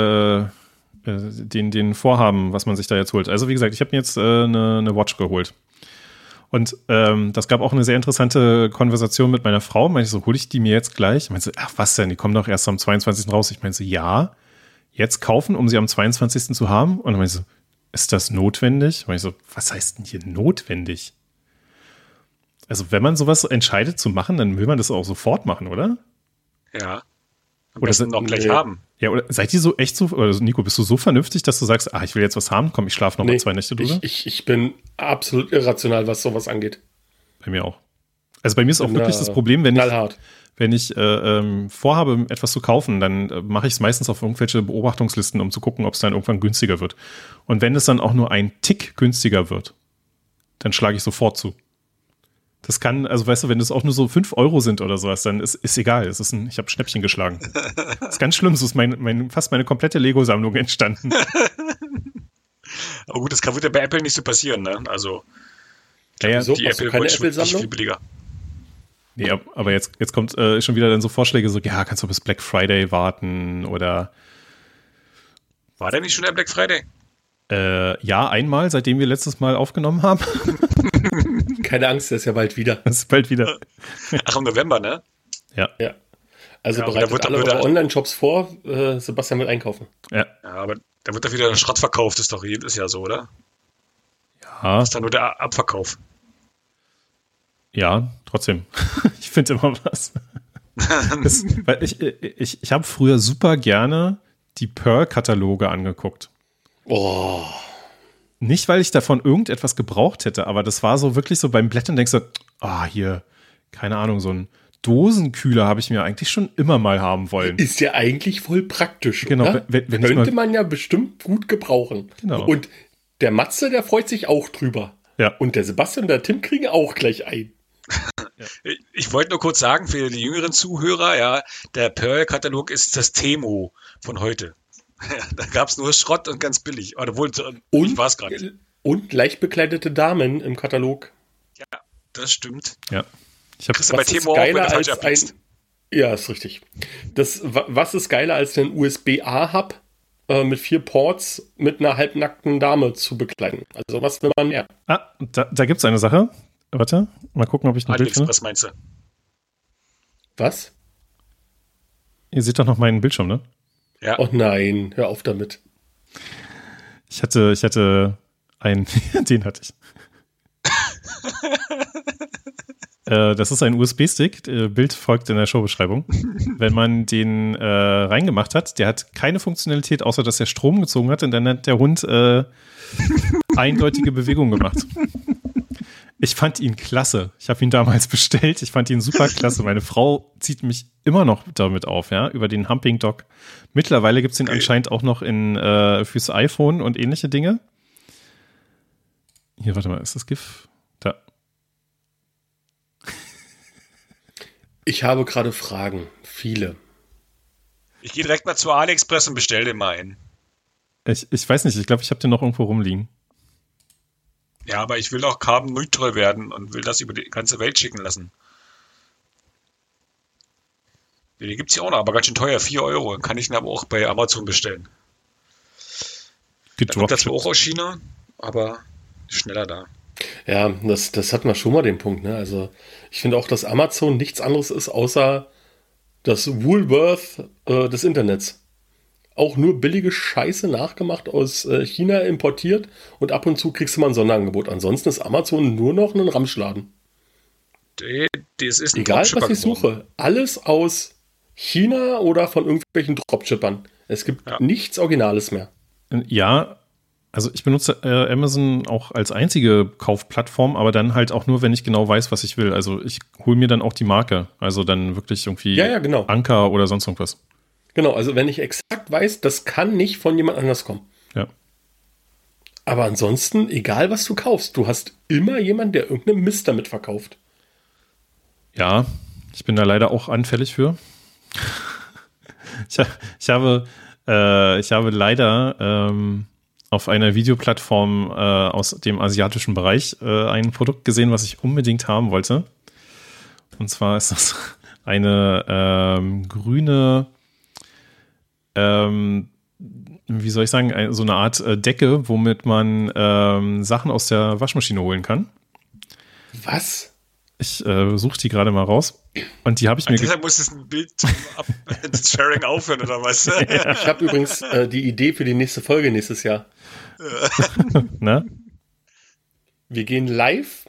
den Vorhaben, was man sich da jetzt holt. Also wie gesagt, ich habe mir jetzt eine Watch geholt. Und das gab auch eine sehr interessante Konversation mit meiner Frau. Meinte ich so, hole ich die mir jetzt gleich? Ich meinte so, ach was denn, die kommen doch erst am 22. raus. Ich meinte so, ja, jetzt kaufen, um sie am 22. zu haben. Und dann meinte ich so, ist das notwendig? Und ich so, was heißt denn hier notwendig? Also wenn man sowas entscheidet zu machen, dann will man das auch sofort machen, oder? Ja. Am Oder besten noch gleich haben. Ja, oder seid ihr so echt so, oder Nico, bist du so vernünftig, dass du sagst, ich will jetzt was haben, komm, ich schlafe noch mal 2 Nächte drüber? Ich bin absolut irrational, was sowas angeht. Bei mir auch. Also bei mir ist auch wirklich das Problem, wenn ich vorhabe, etwas zu kaufen, dann mache ich es meistens auf irgendwelche Beobachtungslisten, um zu gucken, ob es dann irgendwann günstiger wird. Und wenn es dann auch nur ein Tick günstiger wird, dann schlage ich sofort zu. Das kann, also weißt du, wenn es auch nur so 5 € sind oder sowas, dann ist egal. Ich habe Schnäppchen geschlagen. Das ist ganz schlimm, so ist fast meine komplette Lego-Sammlung entstanden. Aber gut, das wird ja bei Apple nicht so passieren, ne? Also ja, die Apple Watch wird nicht viel billiger. Nee, aber jetzt kommt schon wieder dann so Vorschläge, so, ja, kannst du bis Black Friday warten oder. War der nicht schon der Black Friday? Ja, einmal, seitdem wir letztes Mal aufgenommen haben. Keine Angst, der ist ja bald wieder. Das ist bald wieder. Ach, im November, ne? Ja. Also bereitet alle eure Online-Shops vor, Sebastian will einkaufen. Ja, aber da wird doch wieder Schrott verkauft, ist doch jedes Jahr so, oder? Ja. Das ist dann nur der Abverkauf. Ja, trotzdem. Ich finde immer was. Weil ich habe früher super gerne die Pearl-Kataloge angeguckt. Oh. Nicht, weil ich davon irgendetwas gebraucht hätte, aber das war so wirklich so beim Blättern denkst du, hier, keine Ahnung, so ein Dosenkühler habe ich mir eigentlich schon immer mal haben wollen. Ist ja eigentlich voll praktisch, genau, oder? Könnte man ja bestimmt gut gebrauchen. Genau. Und der Matze, der freut sich auch drüber. Ja. Und der Sebastian und der Tim kriegen auch gleich ein. Ich wollte nur kurz sagen, für die jüngeren Zuhörer, ja, der Pearl-Katalog ist das Temo von heute. Da gab es nur Schrott und ganz billig. Oder wohl, ich war es gerade. Und leicht bekleidete Damen im Katalog. Ja, das stimmt. Ja. Kriegst du bei Temo auch, wenn du falsch abbiegst. Ja, ist richtig. Was ist geiler als den USB-A-Hub mit 4 Ports mit einer halbnackten Dame zu bekleiden? Also was will man mehr? Da gibt es eine Sache. Warte, mal gucken, ob ich ein Bild finde. Was meinst du? Was? Ihr seht doch noch meinen Bildschirm, ne? Ja. Oh nein, hör auf damit. Ich hatte einen, den hatte ich. Das ist ein USB-Stick. Bild folgt in der Showbeschreibung. Wenn man den reingemacht hat, der hat keine Funktionalität, außer dass er Strom gezogen hat und dann hat der Hund eindeutige Bewegungen gemacht. Ich fand ihn klasse. Ich habe ihn damals bestellt. Ich fand ihn super klasse. Meine Frau zieht mich immer noch damit auf, ja, über den Humping Dog. Mittlerweile gibt es ihn anscheinend auch noch fürs iPhone und ähnliche Dinge. Hier, warte mal, ist das GIF? Da. Ich habe gerade Fragen. Viele. Ich gehe direkt mal zu AliExpress und bestelle den mal einen. Ich weiß nicht, ich glaube, ich habe den noch irgendwo rumliegen. Ja, aber ich will auch carbon-neutral werden und will das über die ganze Welt schicken lassen. Die gibt es ja auch noch, aber ganz schön teuer, 4 Euro. Kann ich ihn aber auch bei Amazon bestellen. Da kommt das auch aus China, aber schneller da. Ja, das hatten wir schon mal den Punkt, ne? Also ich finde auch, dass Amazon nichts anderes ist, außer das Woolworth des Internets. Auch nur billige Scheiße nachgemacht, aus China importiert und ab und zu kriegst du mal ein Sonderangebot. Ansonsten ist Amazon nur noch ein Ramschladen. Das ist ein egal, was ich suche. Alles aus China oder von irgendwelchen Dropshippern. Es gibt nichts Originales mehr. Ja, also ich benutze Amazon auch als einzige Kaufplattform, aber dann halt auch nur, wenn ich genau weiß, was ich will. Also ich hole mir dann auch die Marke. Also dann wirklich irgendwie genau. Anker oder sonst irgendwas. Genau, also wenn ich exakt weiß, das kann nicht von jemand anders kommen. Ja. Aber ansonsten, egal was du kaufst, du hast immer jemanden, der irgendeinen Mist damit verkauft. Ja, ich bin da leider auch anfällig für. Ich habe leider auf einer Videoplattform aus dem asiatischen Bereich ein Produkt gesehen, was ich unbedingt haben wollte. Und zwar ist das eine grüne wie soll ich sagen, so eine Art Decke, womit man Sachen aus der Waschmaschine holen kann. Was? Ich suche die gerade mal raus. Und die habe ich mir... Deshalb muss es ein Bild zum Sharing aufhören, oder was? Ja. Ich habe übrigens die Idee für die nächste Folge nächstes Jahr. Na? Wir gehen live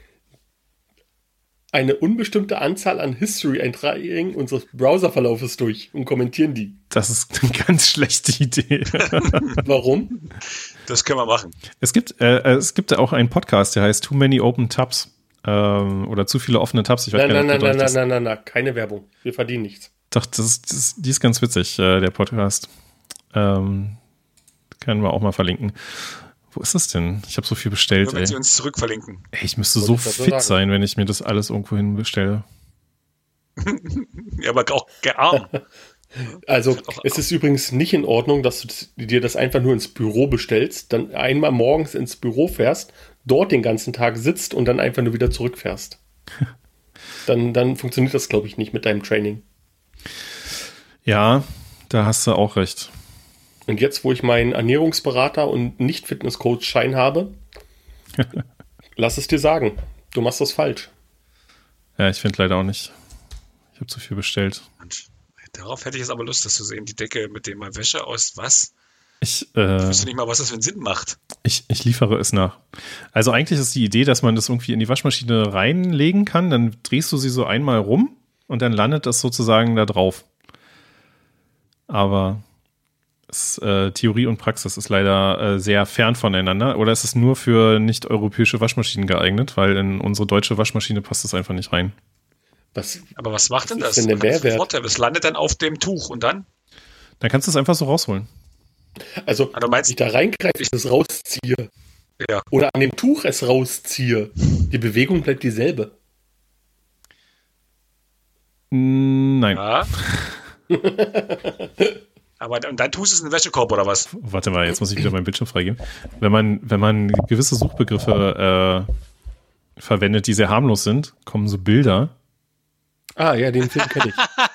eine unbestimmte Anzahl an History-Einträgen unseres Browserverlaufes durch und kommentieren die. Das ist eine ganz schlechte Idee. Warum? Das können wir machen. Es gibt auch einen Podcast, der heißt Too Many Open Tabs oder zu viele offene Tabs. Ich weiß gar nicht, nein, keine Werbung. Wir verdienen nichts. Doch, die ist ganz witzig, der Podcast. Können wir auch mal verlinken. Wo ist das denn? Ich habe so viel bestellt. Nur wenn sie uns zurückverlinken. Ey, ich müsste so fit sein, wenn ich mir das alles irgendwo hin bestelle. Ja, aber auch arm. Also, es ist übrigens nicht in Ordnung, dass du dir das einfach nur ins Büro bestellst, dann einmal morgens ins Büro fährst, dort den ganzen Tag sitzt und dann einfach nur wieder zurückfährst. Dann funktioniert das, glaube ich, nicht mit deinem Training. Ja, da hast du auch recht. Und jetzt, wo ich meinen Ernährungsberater und Nicht-Fitness-Coach-Schein habe, lass es dir sagen, du machst das falsch. Ja, ich finde leider auch nicht. Ich habe zu viel bestellt. Und darauf hätte ich jetzt aber Lust, das zu sehen. Die Decke, mit der man Wäsche aus was? Ich wüsste nicht mal, was das für einen Sinn macht. Ich liefere es nach. Also eigentlich ist die Idee, dass man das irgendwie in die Waschmaschine reinlegen kann, dann drehst du sie so einmal rum und dann landet das sozusagen da drauf. Aber Theorie und Praxis ist leider sehr fern voneinander. Oder ist es nur für nicht-europäische Waschmaschinen geeignet? Weil in unsere deutsche Waschmaschine passt es einfach nicht rein. Aber was macht denn das? Denn der Mehrwert? Es landet dann auf dem Tuch und dann? Dann kannst du es einfach so rausholen. Also, du meinst, ich da reingreife, ich das rausziehe. Ja. Oder an dem Tuch es rausziehe. Die Bewegung bleibt dieselbe. Nein. Ja. Aber und dann tust du es in den Wäschekorb oder was? Warte mal, jetzt muss ich wieder meinen Bildschirm freigeben. Wenn man gewisse Suchbegriffe verwendet, die sehr harmlos sind, kommen so Bilder. Ah, ja, den Film kenne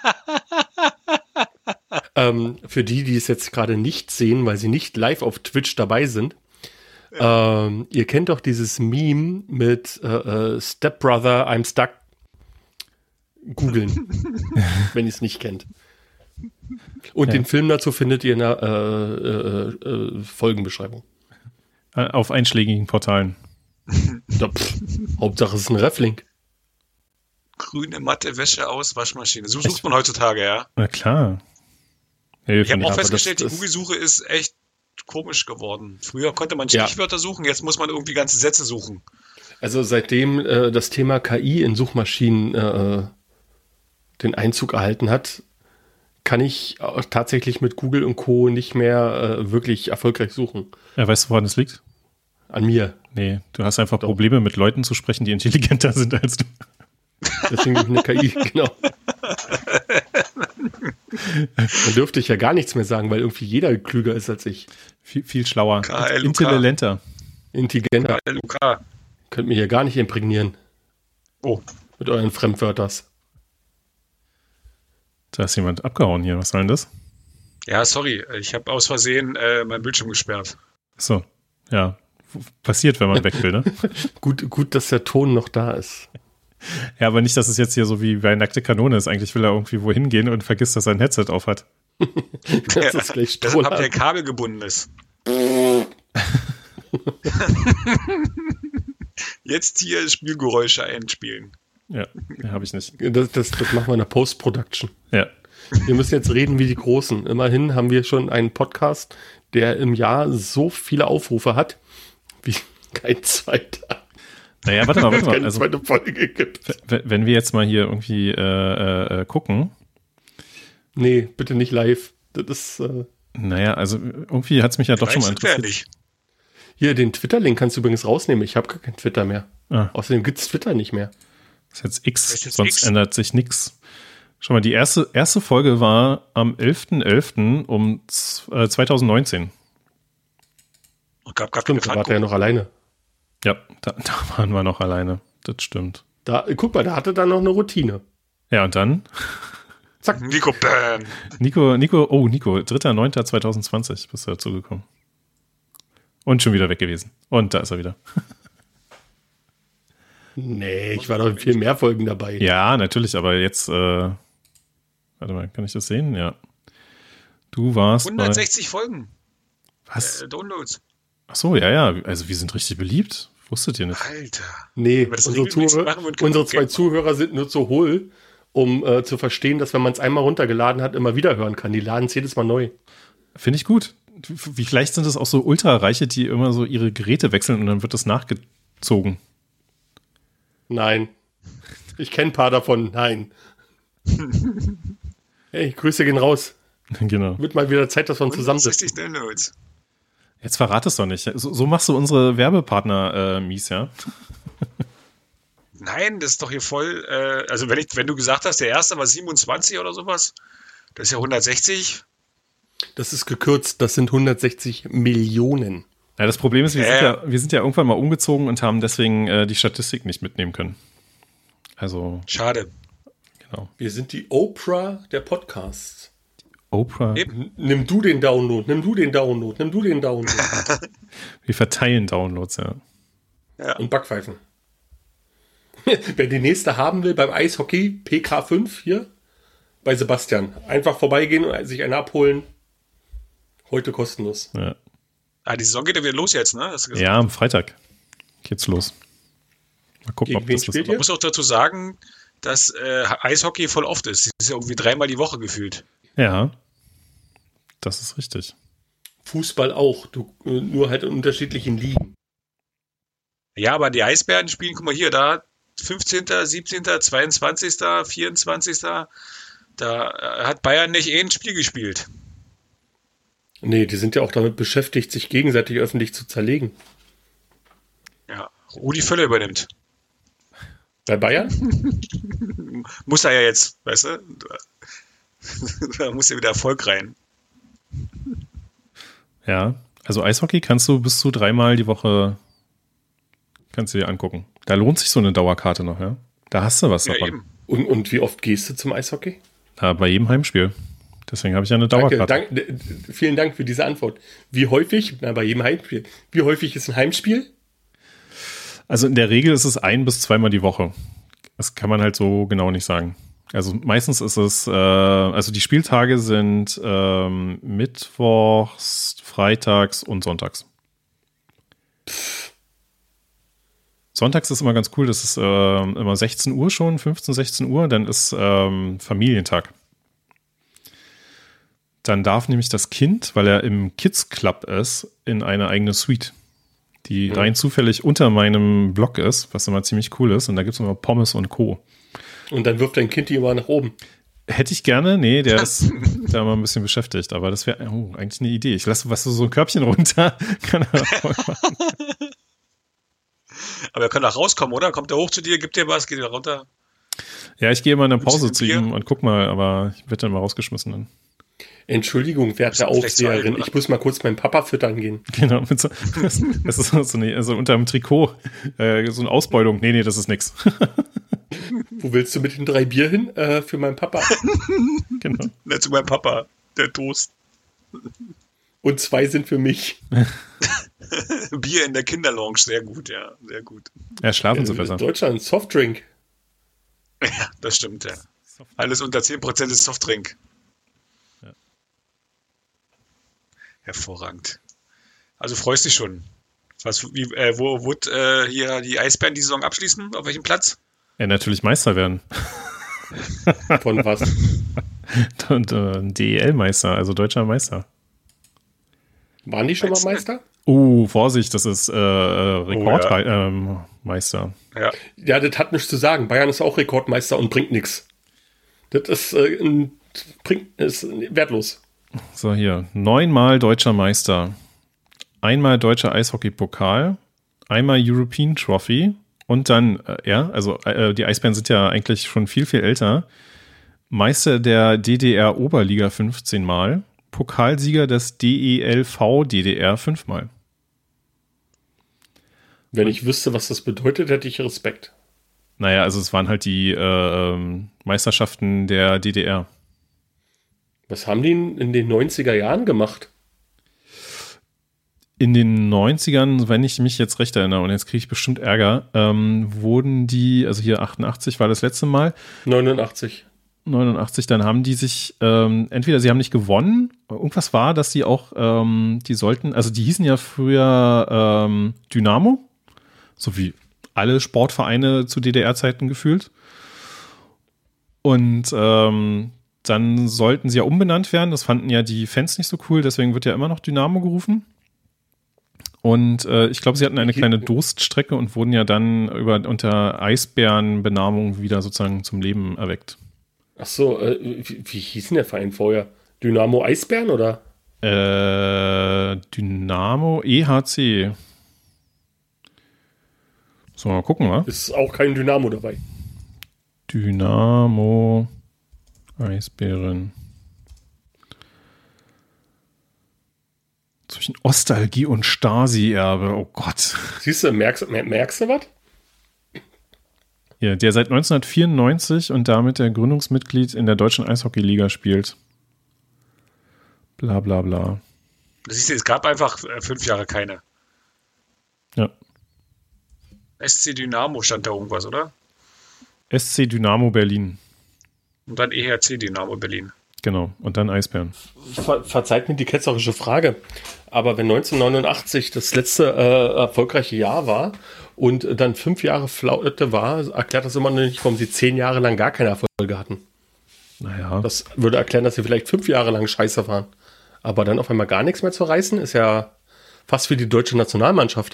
ich. Für die es jetzt gerade nicht sehen, weil sie nicht live auf Twitch dabei sind, ihr kennt doch dieses Meme mit Stepbrother, I'm stuck. Googeln, wenn ihr es nicht kennt. Und den Film dazu findet ihr in der Folgenbeschreibung. Auf einschlägigen Portalen. Hauptsache es ist ein Reflink. Grüne matte Wäsche aus Waschmaschine. So sucht man heutzutage, ja. Na klar. Ich habe auch festgestellt, die Google-Suche ist echt komisch geworden. Früher konnte man Stichwörter suchen, jetzt muss man irgendwie ganze Sätze suchen. Also seitdem das Thema KI in Suchmaschinen den Einzug erhalten hat, kann ich tatsächlich mit Google und Co. nicht mehr wirklich erfolgreich suchen. Ja, weißt du, woran das liegt? An mir. Nee, du hast einfach Probleme, mit Leuten zu sprechen, die intelligenter sind als du. Deswegen eine KI, genau. Dann dürfte ich ja gar nichts mehr sagen, weil irgendwie jeder klüger ist als ich. Viel schlauer. KLUK. Intelligenter. Intelligenter. KLUK. Könnt mir hier gar nicht imprägnieren. Oh. Mit euren Fremdwörters. Da ist jemand abgehauen hier. Was soll denn das? Ja, sorry. Ich habe aus Versehen meinen Bildschirm gesperrt. So, ja. Passiert, wenn man weg will, ne? Gut, dass der Ton noch da ist. Ja, aber nicht, dass es jetzt hier so wie bei nackte Kanone ist. Eigentlich will er irgendwie wohin gehen und vergisst, dass er ein Headset auf hat. Das ist gleich deshalb habt ihr ein Kabel gebunden ist. Jetzt hier Spielgeräusche einspielen. Ja, habe ich nicht. Das machen wir in der Post-Production. Ja. Wir müssen jetzt reden wie die Großen. Immerhin haben wir schon einen Podcast, der im Jahr so viele Aufrufe hat, wie kein zweiter. Naja, warte mal. Keine Also, zweite Folge gibt. wenn wir jetzt mal hier irgendwie gucken. Nee, bitte nicht live. Das ist. Naja, also irgendwie hat es mich ja doch schon mal interessiert. Nicht. Hier, den Twitter-Link kannst du übrigens rausnehmen. Ich habe gar kein Twitter mehr. Außerdem gibt es Twitter nicht mehr. Das ist jetzt X, Das ist jetzt sonst X. ändert sich nichts. Schau mal, die erste Folge war am 11.11. um 2019. Und gab Stimmt, da war der ja noch alleine. Ja, da waren wir noch alleine. Das stimmt. Guck mal, da hatte dann noch eine Routine. Ja, und dann? Nico, bam. Nico, 3.9.2020 bist du dazu gekommen. Und schon wieder weg gewesen. Und da ist er wieder. Nee, ich war doch in viel mehr Folgen dabei. Ja, natürlich, aber jetzt, warte mal, kann ich das sehen? Ja. Du warst 160 Folgen. Was? Downloads. Ach so, ja, also wir sind richtig beliebt. Wusstet ihr nicht? Alter. Nee, das unsere regelmäßig machen und können unsere auch zwei Geld Zuhörer sind nur zu hohl, um zu verstehen, dass wenn man es einmal runtergeladen hat, immer wieder hören kann. Die laden es jedes Mal neu. Finde ich gut. Wie vielleicht sind es auch so Ultrareiche, die immer so ihre Geräte wechseln und dann wird das nachgezogen. Nein. Ich kenne ein paar davon. Nein. Hey, Grüße gehen raus. Genau. Wird mal wieder Zeit, dass wir uns zusammensetzen. 160 Downloads. Jetzt verrat es doch nicht. So machst du unsere Werbepartner mies, ja? Nein, das ist doch hier voll. Also wenn du gesagt hast, der erste war 27 oder sowas, das ist ja 160. Das ist gekürzt. Das sind 160 Millionen. Ja, das Problem ist, wir sind ja irgendwann mal umgezogen und haben deswegen die Statistik nicht mitnehmen können. Also. Schade. Genau. Wir sind die Oprah der Podcasts. Oprah. Nimm du den Download, nimm du den Download, nimm du den Download. Wir verteilen Downloads, ja. Und Backpfeifen. Wer die nächste haben will beim Eishockey, PK5 hier bei Sebastian. Einfach vorbeigehen und sich eine abholen. Heute kostenlos. Ja, Die Saison geht ja wieder los jetzt, ne? Hast du gesagt? ja, am Freitag geht's los. Mal gucken, Gegen ob wen das spielt Man ihr? muss auch dazu sagen, dass Eishockey voll oft ist. Das ist ja irgendwie 3-mal die Woche gefühlt. Ja, das ist richtig. Fußball auch, nur halt in unterschiedlichen Ligen. Ja, aber die Eisbären spielen, guck mal hier, da 15., 17., 22., 24., da hat Bayern nicht ein Spiel gespielt. Nee, die sind ja auch damit beschäftigt, sich gegenseitig öffentlich zu zerlegen. Rudi Völler übernimmt. Bei Bayern? Muss er ja jetzt, weißt du? Da muss ja wieder Erfolg rein. Ja, also Eishockey kannst du bis zu 3-mal die Woche kannst du dir angucken. Da lohnt sich so eine Dauerkarte noch, ja? Da hast du was davon. Und wie oft gehst du zum Eishockey? Bei jedem Heimspiel. Deswegen habe ich ja eine Dauerkarte. Vielen Dank für diese Antwort. Wie häufig? Bei jedem Heimspiel. Wie häufig ist ein Heimspiel? Also in der Regel ist es 1- bis 2-mal die Woche. Das kann man halt so genau nicht sagen. Also meistens ist es, also die Spieltage sind mittwochs, freitags und sonntags. Sonntags ist immer ganz cool, das ist immer 16 Uhr schon, 15, 16 Uhr, dann ist Familientag. Dann darf nämlich das Kind, weil er im Kids Club ist, in eine eigene Suite, die rein zufällig unter meinem Block ist, was immer ziemlich cool ist. Und da gibt es immer Pommes und Co. Und dann wirft dein Kind die immer nach oben. Hätte ich gerne, nee, der ist da mal ein bisschen beschäftigt, aber das wäre eigentlich eine Idee. Ich lasse so ein Körbchen runter, kann er machen. Aber er kann auch rauskommen, oder? Kommt er hoch zu dir, gibt dir was, geht er runter? Ja, ich gehe immer in eine Pause zu ihm und guck mal, aber ich werde dann mal rausgeschmissen dann. Entschuldigung, werte Aufseherin, ich muss mal kurz meinen Papa füttern gehen. Genau, das ist so unter dem Trikot, so eine Ausbeutung. Nee, das ist nix. Wo willst du mit den 3 Bier hin? Für meinen Papa. Genau. Zu meinem Papa, der Toast. Und 2 sind für mich. Bier in der Kinderlounge, sehr gut, ja, sehr gut. Ja, schlafen sie besser. Deutschland, Softdrink. Ja, das stimmt, ja. Alles unter 10% ist Softdrink. Ja. Hervorragend. Also freust dich schon. Wo wird hier die Eisbären die Saison abschließen? Auf welchem Platz? Ja, natürlich Meister werden. Von was? Und DEL-Meister, also deutscher Meister. Waren die schon mal Meister? Vorsicht, das ist Rekordmeister. Ja, das hat nichts zu sagen. Bayern ist auch Rekordmeister und bringt nichts. Das ist, ist wertlos. So, hier. 9-mal deutscher Meister. 1-mal deutscher Eishockey-Pokal. 1-mal European Trophy. Und dann, die Eisbären sind ja eigentlich schon viel, viel älter. Meister der DDR-Oberliga 15-mal. Pokalsieger des DELV DDR 5-mal. Wenn ich wüsste, was das bedeutet, hätte ich Respekt. Naja, also es waren halt die Meisterschaften der DDR. Was haben die in den 90er Jahren gemacht? In den 90ern, wenn ich mich jetzt recht erinnere, und jetzt kriege ich bestimmt Ärger, wurden die, also hier 88 war das letzte Mal. 89, dann haben die sich, entweder sie haben nicht gewonnen, irgendwas war, dass die auch, die sollten, also die hießen ja früher Dynamo, so wie alle Sportvereine zu DDR-Zeiten gefühlt. Und dann sollten sie ja umbenannt werden, das fanden ja die Fans nicht so cool, deswegen wird ja immer noch Dynamo gerufen. Und ich glaube, sie hatten eine kleine Durststrecke und wurden ja dann unter Eisbärenbenamung wieder sozusagen zum Leben erweckt. Ach so, wie hieß denn der Verein vorher? Dynamo Eisbären oder? Dynamo EHC. So, mal gucken, wa? Ist auch kein Dynamo dabei. Dynamo Eisbären. Zwischen Ostalgie und Stasi-Erbe. Oh Gott. Siehst du, merkst du was? Ja, der seit 1994 und damit der Gründungsmitglied in der Deutschen Eishockey-Liga spielt. Bla bla bla. Siehst du, es gab einfach 5 Jahre keine. Ja. SC Dynamo stand da irgendwas, oder? SC Dynamo Berlin. Und dann EHC Dynamo Berlin. Genau, und dann Eisbären. Verzeiht mir die ketzerische Frage, aber wenn 1989 das letzte erfolgreiche Jahr war und dann 5 Jahre Flaute war, erklärt das immer noch nicht, warum sie 10 Jahre lang gar keine Erfolge hatten. Naja. Das würde erklären, dass sie vielleicht 5 Jahre lang scheiße waren. Aber dann auf einmal gar nichts mehr zu reißen, ist ja fast wie die deutsche Nationalmannschaft.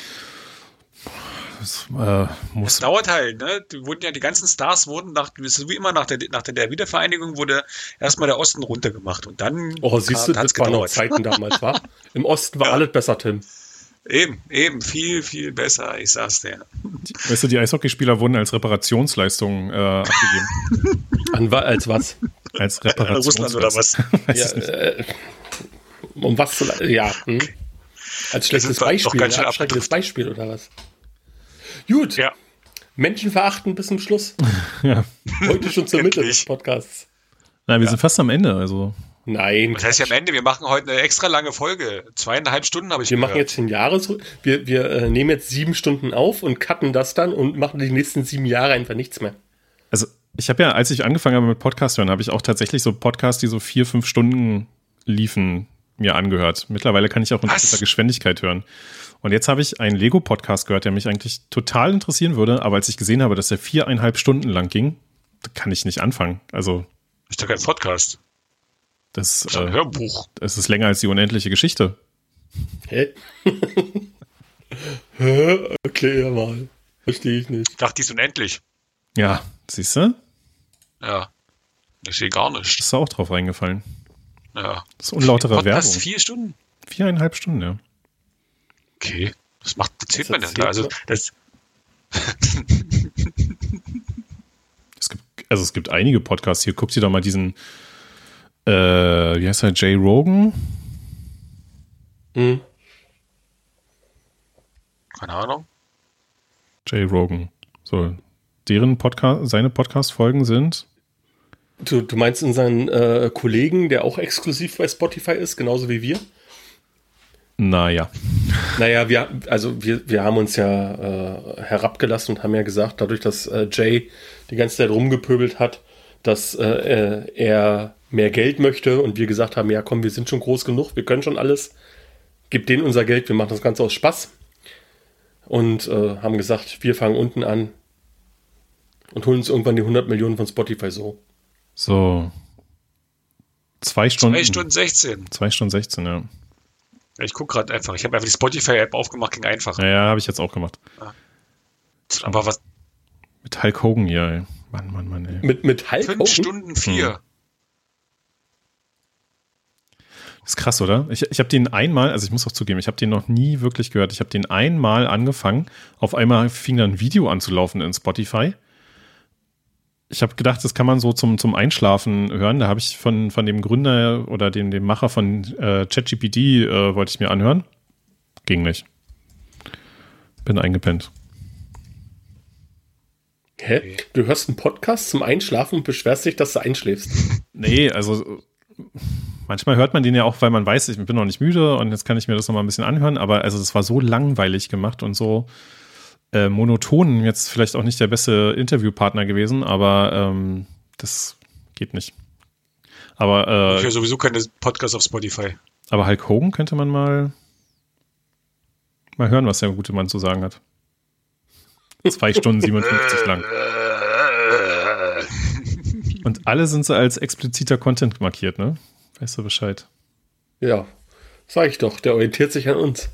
Das dauert halt, ne? Die ganzen Stars wurden wie immer nach der Wiedervereinigung wurde erstmal der Osten runtergemacht und dann siehst du, das waren noch Zeiten damals, war? Im Osten war alles besser, Tim. Eben, viel, viel besser, ich sag's dir. Weißt du, die Eishockeyspieler wurden als Reparationsleistung abgegeben. Als was? Als Reparationsleistung. Russland oder was? Um was zu... Ja, als schlechtes Beispiel, ganz schön abschreckendes Beispiel oder was? Gut. Ja. Menschen verachten bis zum Schluss. Ja. Heute schon zur Mitte des Podcasts. Nein, wir sind fast am Ende, also. Nein. Das heißt ja am Ende, wir machen heute eine extra lange Folge. 2,5 Stunden habe ich Wir gehört. machen jetzt den wir nehmen jetzt 7 Stunden auf und cutten das dann und machen die nächsten 7 Jahre einfach nichts mehr. Also, ich habe ja, als ich angefangen habe mit Podcast hören, habe ich auch tatsächlich so Podcasts, die so 4-5 Stunden liefen, mir angehört. Mittlerweile kann ich auch in dieser Geschwindigkeit hören. Und jetzt habe ich einen Lego-Podcast gehört, der mich eigentlich total interessieren würde, aber als ich gesehen habe, dass der 4,5 Stunden lang ging, kann ich nicht anfangen. Also. Ist doch kein Podcast. Das ist ein Hörbuch. Es ist länger als die unendliche Geschichte. Hä? Okay, ja mal. Verstehe ich nicht. Ich dachte, die ist unendlich. Ja, siehst du? Ja. Ich sehe gar nichts. Ist da auch drauf reingefallen. Ja. Das ist unlautere Podcast Werbung. 4 Stunden? 4,5 Stunden, ja. Okay. Was erzählt man denn da? Also, das. Es gibt einige Podcasts hier. Guck dir doch mal diesen, wie heißt der, Jay Rogan? Keine Ahnung. Jay Rogan. So, seine Podcast-Folgen sind. Du meinst unseren Kollegen, der auch exklusiv bei Spotify ist, genauso wie wir? Naja. Naja, wir haben uns ja herabgelassen und haben ja gesagt, dadurch, dass Jay die ganze Zeit rumgepöbelt hat, dass er mehr Geld möchte und wir gesagt haben, ja komm, wir sind schon groß genug, wir können schon alles, gib denen unser Geld, wir machen das Ganze aus Spaß und haben gesagt, wir fangen unten an und holen uns irgendwann die 100 Millionen von Spotify so. So. 2 Stunden. 2 Stunden 16. 2 Stunden 16, ja. Ich gucke gerade einfach. Ich habe einfach die Spotify-App aufgemacht, ging einfach. Ja, habe ich jetzt auch gemacht. Aber was? Mit Hulk Hogan hier, ey. Mann, ey. Mit Hulk Hogan? 5 Stunden 4. Das ist krass, oder? Ich habe den einmal, also ich muss auch zugeben, ich habe den noch nie wirklich gehört. Ich habe den einmal angefangen. Auf einmal fing dann ein Video an zu laufen in Spotify. Ich habe gedacht, das kann man so zum Einschlafen hören. Da habe ich von dem Gründer oder dem Macher von ChatGPT wollte ich mir anhören. Ging nicht. Bin eingepennt. Hä? Du hörst einen Podcast zum Einschlafen und beschwerst dich, dass du einschläfst? Nee, also manchmal hört man den ja auch, weil man weiß, ich bin noch nicht müde und jetzt kann ich mir das noch mal ein bisschen anhören. Aber also das war so langweilig gemacht und so monoton, jetzt vielleicht auch nicht der beste Interviewpartner gewesen, aber das geht nicht. Aber ich höre sowieso keine Podcasts auf Spotify. Aber Hulk Hogan könnte man mal hören, was der gute Mann zu sagen hat. 2 Stunden 57 lang. Und alle sind so als expliziter Content markiert, ne? Weißt du Bescheid? Ja, sag ich doch, der orientiert sich an uns.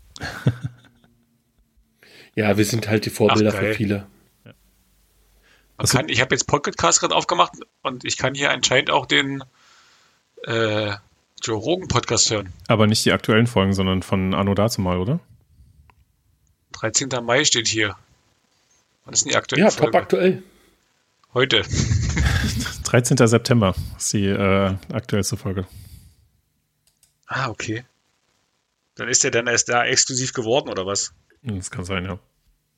Ja, wir sind halt die Vorbilder für viele. Ja. Ich habe jetzt Podcast gerade aufgemacht und ich kann hier anscheinend auch den Joe Rogan Podcast hören. Aber nicht die aktuellen Folgen, sondern von Anno dazumal, oder? 13. Mai steht hier. Wann ist denn die aktuelle Folge? Ja, top aktuell. Heute. 13. September ist die aktuellste Folge. Ah, okay. Dann ist der dann erst da exklusiv geworden, oder was? Das kann sein, ja.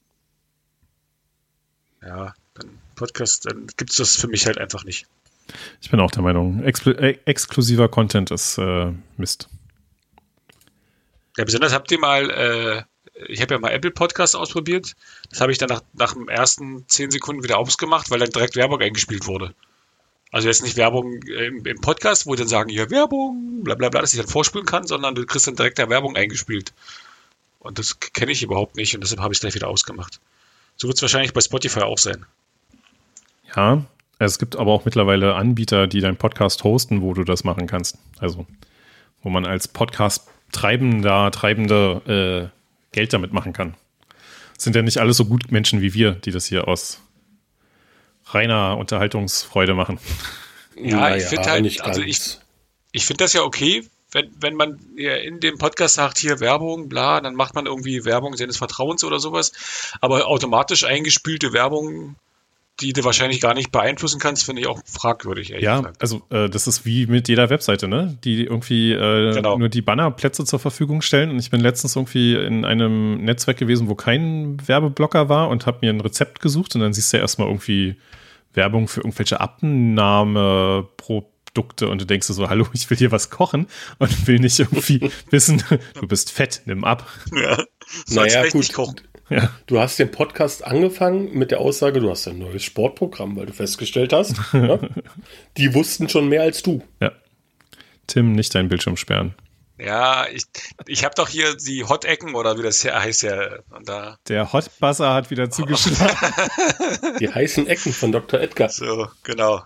Ja, dann Podcast, dann gibt es das für mich halt einfach nicht. Ich bin auch der Meinung, exklusiver Content ist Mist. Ja, besonders habt ihr mal, ich habe ja mal Apple Podcasts ausprobiert. Das habe ich dann nach den ersten 10 Sekunden wieder ausgemacht, weil dann direkt Werbung eingespielt wurde. Also jetzt nicht Werbung im Podcast, wo die dann sagen, ja, Werbung, bla bla bla, dass ich dann vorspulen kann, sondern du kriegst dann direkt der Werbung eingespielt. Und das kenne ich überhaupt nicht und deshalb habe ich es gleich wieder ausgemacht. So wird es wahrscheinlich bei Spotify auch sein. Ja, es gibt aber auch mittlerweile Anbieter, die deinen Podcast hosten, wo du das machen kannst. Also, wo man als Podcast-Treibende Geld damit machen kann. Es sind ja nicht alle so gut Menschen wie wir, die das hier aus reiner Unterhaltungsfreude machen. Ja, ich finde halt, also ich finde das ja okay, wenn man in dem Podcast sagt, hier Werbung, bla, dann macht man irgendwie Werbung seines Vertrauens oder sowas. Aber automatisch eingespülte Werbung, die du wahrscheinlich gar nicht beeinflussen kannst, finde ich auch fragwürdig. Ja, gesagt. Also das ist wie mit jeder Webseite, ne? Die irgendwie nur die Bannerplätze zur Verfügung stellen. Und ich bin letztens irgendwie in einem Netzwerk gewesen, wo kein Werbeblocker war und habe mir ein Rezept gesucht. Und dann siehst du ja erstmal irgendwie Werbung für irgendwelche Abnahmeprodukte und du denkst so, hallo, ich will hier was kochen und will nicht irgendwie wissen, du bist fett, nimm ab. Ja, naja, gut. Nicht kochen. Ja. Du hast den Podcast angefangen mit der Aussage, du hast ein neues Sportprogramm, weil du festgestellt hast, ja, die wussten schon mehr als du. Ja. Tim, nicht deinen Bildschirm sperren. Ja, ich habe doch hier die Hot-Ecken oder wie das hier heißt ja. Und da. Der Hot-Buzzer hat wieder zugeschlagen. Die heißen Ecken von Dr. Edgar. So, genau.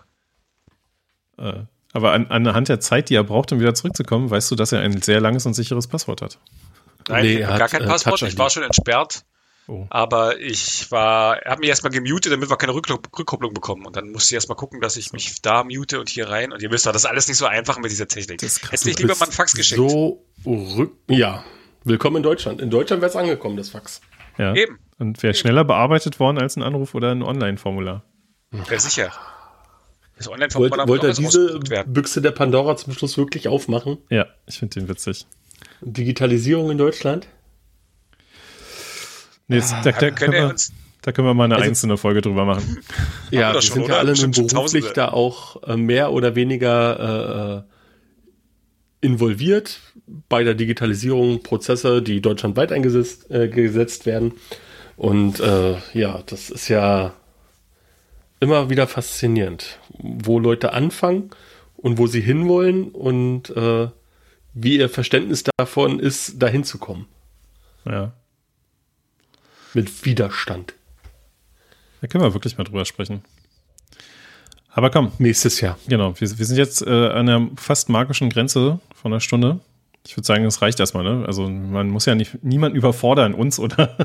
Aber anhand der Zeit, die er braucht, um wieder zurückzukommen, weißt du, dass er ein sehr langes und sicheres Passwort hat. Nein, ich habe gar kein Passwort. Ich war schon entsperrt. Oh. Aber habe mich erstmal gemutet, damit wir keine Rückkopplung bekommen. Und dann musste ich erstmal gucken, dass ich mich da mute und hier rein. Und ihr wisst doch, das ist alles nicht so einfach mit dieser Technik. Hätte ich lieber mal einen Fax geschickt. Ja, willkommen in Deutschland. In Deutschland wäre es angekommen, das Fax. Ja. Eben. Und wäre schneller bearbeitet worden als ein Anruf oder ein Online-Formular. Ja, sicher. Das Online-Formular wollte er diese Büchse der Pandora zum Schluss wirklich aufmachen? Ja, ich finde den witzig. Digitalisierung in Deutschland? Nee, da können wir mal eine einzelne Folge drüber machen. Ja, wir sind ja alle nun beruflich da auch mehr oder weniger involviert bei der Digitalisierung, Prozesse, die deutschlandweit gesetzt werden. Und ja, das ist ja immer wieder faszinierend, wo Leute anfangen und wo sie hinwollen und wie ihr Verständnis davon ist, dahin zu kommen. Ja. Mit Widerstand. Da können wir wirklich mal drüber sprechen. Aber komm. Nächstes Jahr. Genau. Wir sind jetzt an der fast magischen Grenze von einer Stunde. Ich würde sagen, das reicht erstmal, ne? Also man muss ja niemanden überfordern, uns oder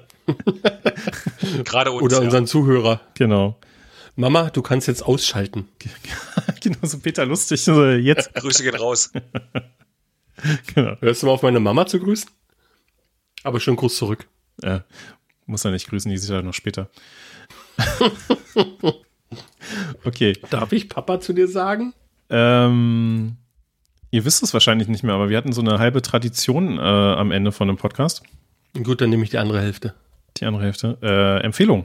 gerade uns. Oder unseren Zuhörer. Genau. Mama, du kannst jetzt ausschalten. Genau, so Peter Lustig. Jetzt. Grüße gehen raus. Genau. Hörst du mal auf meine Mama zu grüßen? Aber schön Gruß zurück. Ja, muss er nicht grüßen, die sieht er noch später. Okay. Darf ich Papa zu dir sagen? Ihr wisst es wahrscheinlich nicht mehr, aber wir hatten so eine halbe Tradition am Ende von einem Podcast. Gut, dann nehme ich die andere Hälfte. Die andere Hälfte. Empfehlung.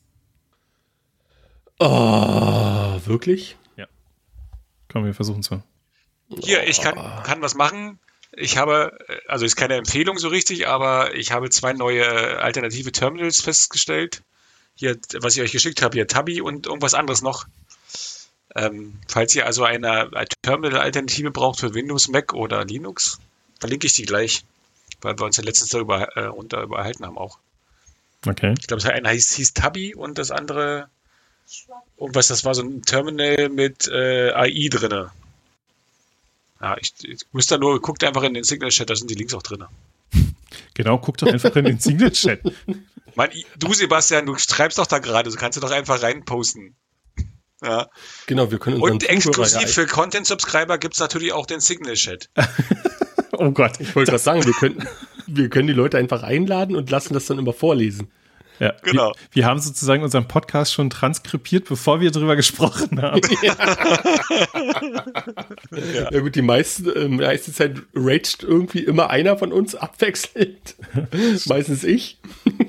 Oh, wirklich? Ja. Komm, wir versuchen es mal. Hier, ich kann was machen. Ich habe, also ist keine Empfehlung so richtig, aber ich habe 2 neue alternative Terminals festgestellt. Hier, was ich euch geschickt habe, hier Tabi und irgendwas anderes noch. Falls ihr also eine Terminal-Alternative braucht für Windows, Mac oder Linux, verlinke ich die gleich, weil wir uns ja letztens darüber unterhalten haben auch. Okay. Ich glaube, das eine hieß Tabi und das andere irgendwas, das war so ein Terminal mit AI drinne. Ja, ich müsste nur, guckt einfach in den Signal-Chat, da sind die Links auch drin. Genau, guckt doch einfach in den Signal-Chat. Du, Sebastian, du schreibst doch da gerade, so kannst du doch einfach reinposten. Ja. Genau, wir können und exklusiv für Content-Subscriber gibt es natürlich auch den Signal-Chat. Oh Gott. Ich wollte gerade sagen, wir können die Leute einfach einladen und lassen das dann immer vorlesen. Ja, genau. Wir haben sozusagen unseren Podcast schon transkribiert, bevor wir drüber gesprochen haben. Ja gut, die meiste Zeit raged irgendwie immer einer von uns abwechselnd. Meistens ich.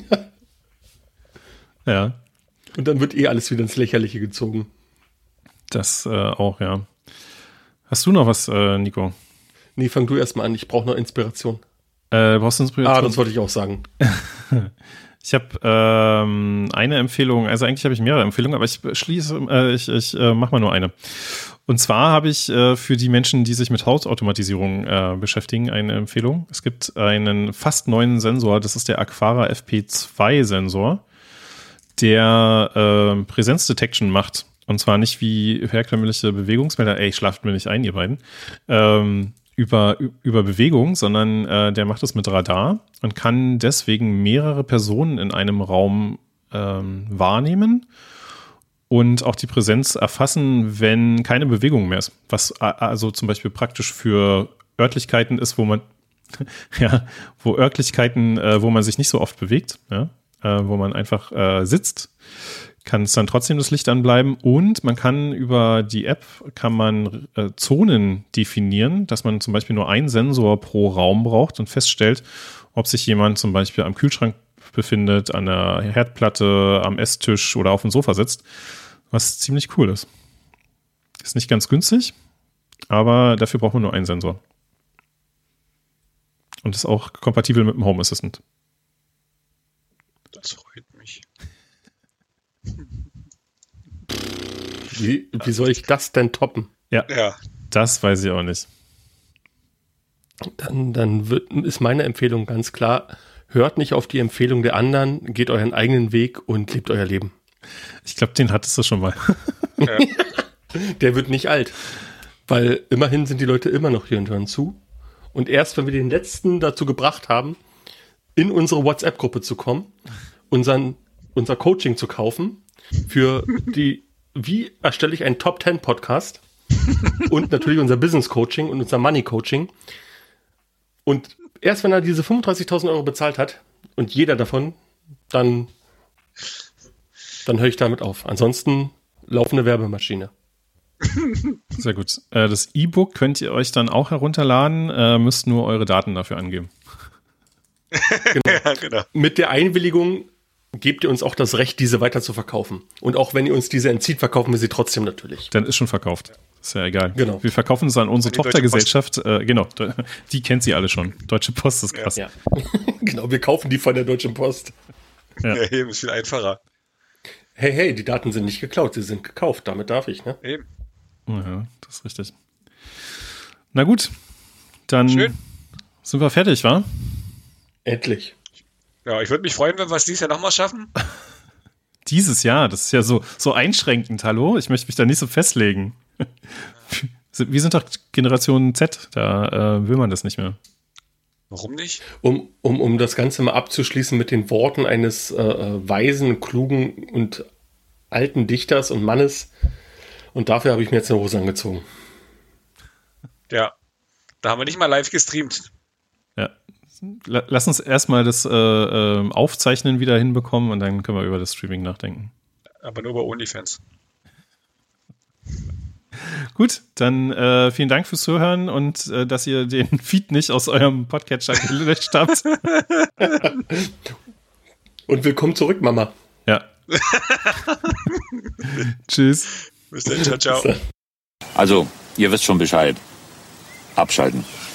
Ja. Und dann wird alles wieder ins Lächerliche gezogen. Das auch, ja. Hast du noch was, Nico? Nee, fang du erstmal an. Ich brauche noch Inspiration. Brauchst du Inspiration? Das wollte ich auch sagen. Ich habe eine Empfehlung, also eigentlich habe ich mehrere Empfehlungen, aber ich mache mal nur eine. Und zwar habe ich für die Menschen, die sich mit Hausautomatisierung beschäftigen, eine Empfehlung. Es gibt einen fast neuen Sensor, das ist der Aquara FP2-Sensor, der Präsenzdetection macht. Und zwar nicht wie herkömmliche Bewegungsmelder, schlaft mir nicht ein, ihr beiden, über Bewegung, sondern der macht das mit Radar und kann deswegen mehrere Personen in einem Raum wahrnehmen und auch die Präsenz erfassen, wenn keine Bewegung mehr ist. Was also zum Beispiel praktisch für Örtlichkeiten ist, wo man wo man sich nicht so oft bewegt, ja, wo man einfach sitzt, kann es dann trotzdem das Licht anbleiben, und man kann über die App Zonen definieren, dass man zum Beispiel nur einen Sensor pro Raum braucht und feststellt, ob sich jemand zum Beispiel am Kühlschrank befindet, an der Herdplatte, am Esstisch oder auf dem Sofa sitzt, was ziemlich cool ist. Ist nicht ganz günstig, aber dafür braucht man nur einen Sensor. Und ist auch kompatibel mit dem Home Assistant. Das freut mich. Wie soll ich das denn toppen? Ja, das weiß ich auch nicht. Dann ist meine Empfehlung ganz klar, hört nicht auf die Empfehlung der anderen, geht euren eigenen Weg und lebt euer Leben. Ich glaube, den hattest du schon mal. Ja. Der wird nicht alt, weil immerhin sind die Leute immer noch hier und hören zu. Und erst wenn wir den letzten dazu gebracht haben, in unsere WhatsApp-Gruppe zu kommen, unser Coaching zu kaufen, für wie erstelle ich einen Top-10-Podcast und natürlich unser Business-Coaching und unser Money-Coaching. Und erst wenn er diese 35.000 Euro bezahlt hat und jeder davon, dann höre ich damit auf. Ansonsten laufende Werbemaschine. Sehr gut. Das E-Book könnt ihr euch dann auch herunterladen, müsst nur eure Daten dafür angeben. Genau. Ja, genau. Mit der Einwilligung gebt ihr uns auch das Recht, diese weiter zu verkaufen. Und auch wenn ihr uns diese entzieht, verkaufen wir sie trotzdem natürlich. Dann ist schon verkauft. Ist ja egal. Genau. Wir verkaufen es an unsere Die Tochtergesellschaft. Genau, die kennt sie alle schon. Deutsche Post ist krass. Ja. Genau, wir kaufen die von der Deutschen Post. Ja. Ja, eben, ist viel einfacher. Hey, die Daten sind nicht geklaut, sie sind gekauft. Damit darf ich, ne? Eben. Ja, das ist richtig. Na gut, dann Schön. sind wir fertig, wa? Endlich. Ja, ich würde mich freuen, wenn wir es dieses Jahr nochmal schaffen. Dieses Jahr, das ist ja so einschränkend, hallo? Ich möchte mich da nicht so festlegen. Wir sind doch Generation Z, da will man das nicht mehr. Warum nicht? Um das Ganze mal abzuschließen mit den Worten eines weisen, klugen und alten Dichters und Mannes. Und dafür habe ich mir jetzt eine Hose angezogen. Ja, da haben wir nicht mal live gestreamt. Ja. Lass uns erstmal das Aufzeichnen wieder hinbekommen und dann können wir über das Streaming nachdenken. Aber nur bei OnlyFans. Gut, dann vielen Dank fürs Zuhören und dass ihr den Feed nicht aus eurem Podcatcher gelöscht habt. Und willkommen zurück, Mama. Ja. Tschüss. Bis dann, ciao, ciao. Also, ihr wisst schon Bescheid. Abschalten.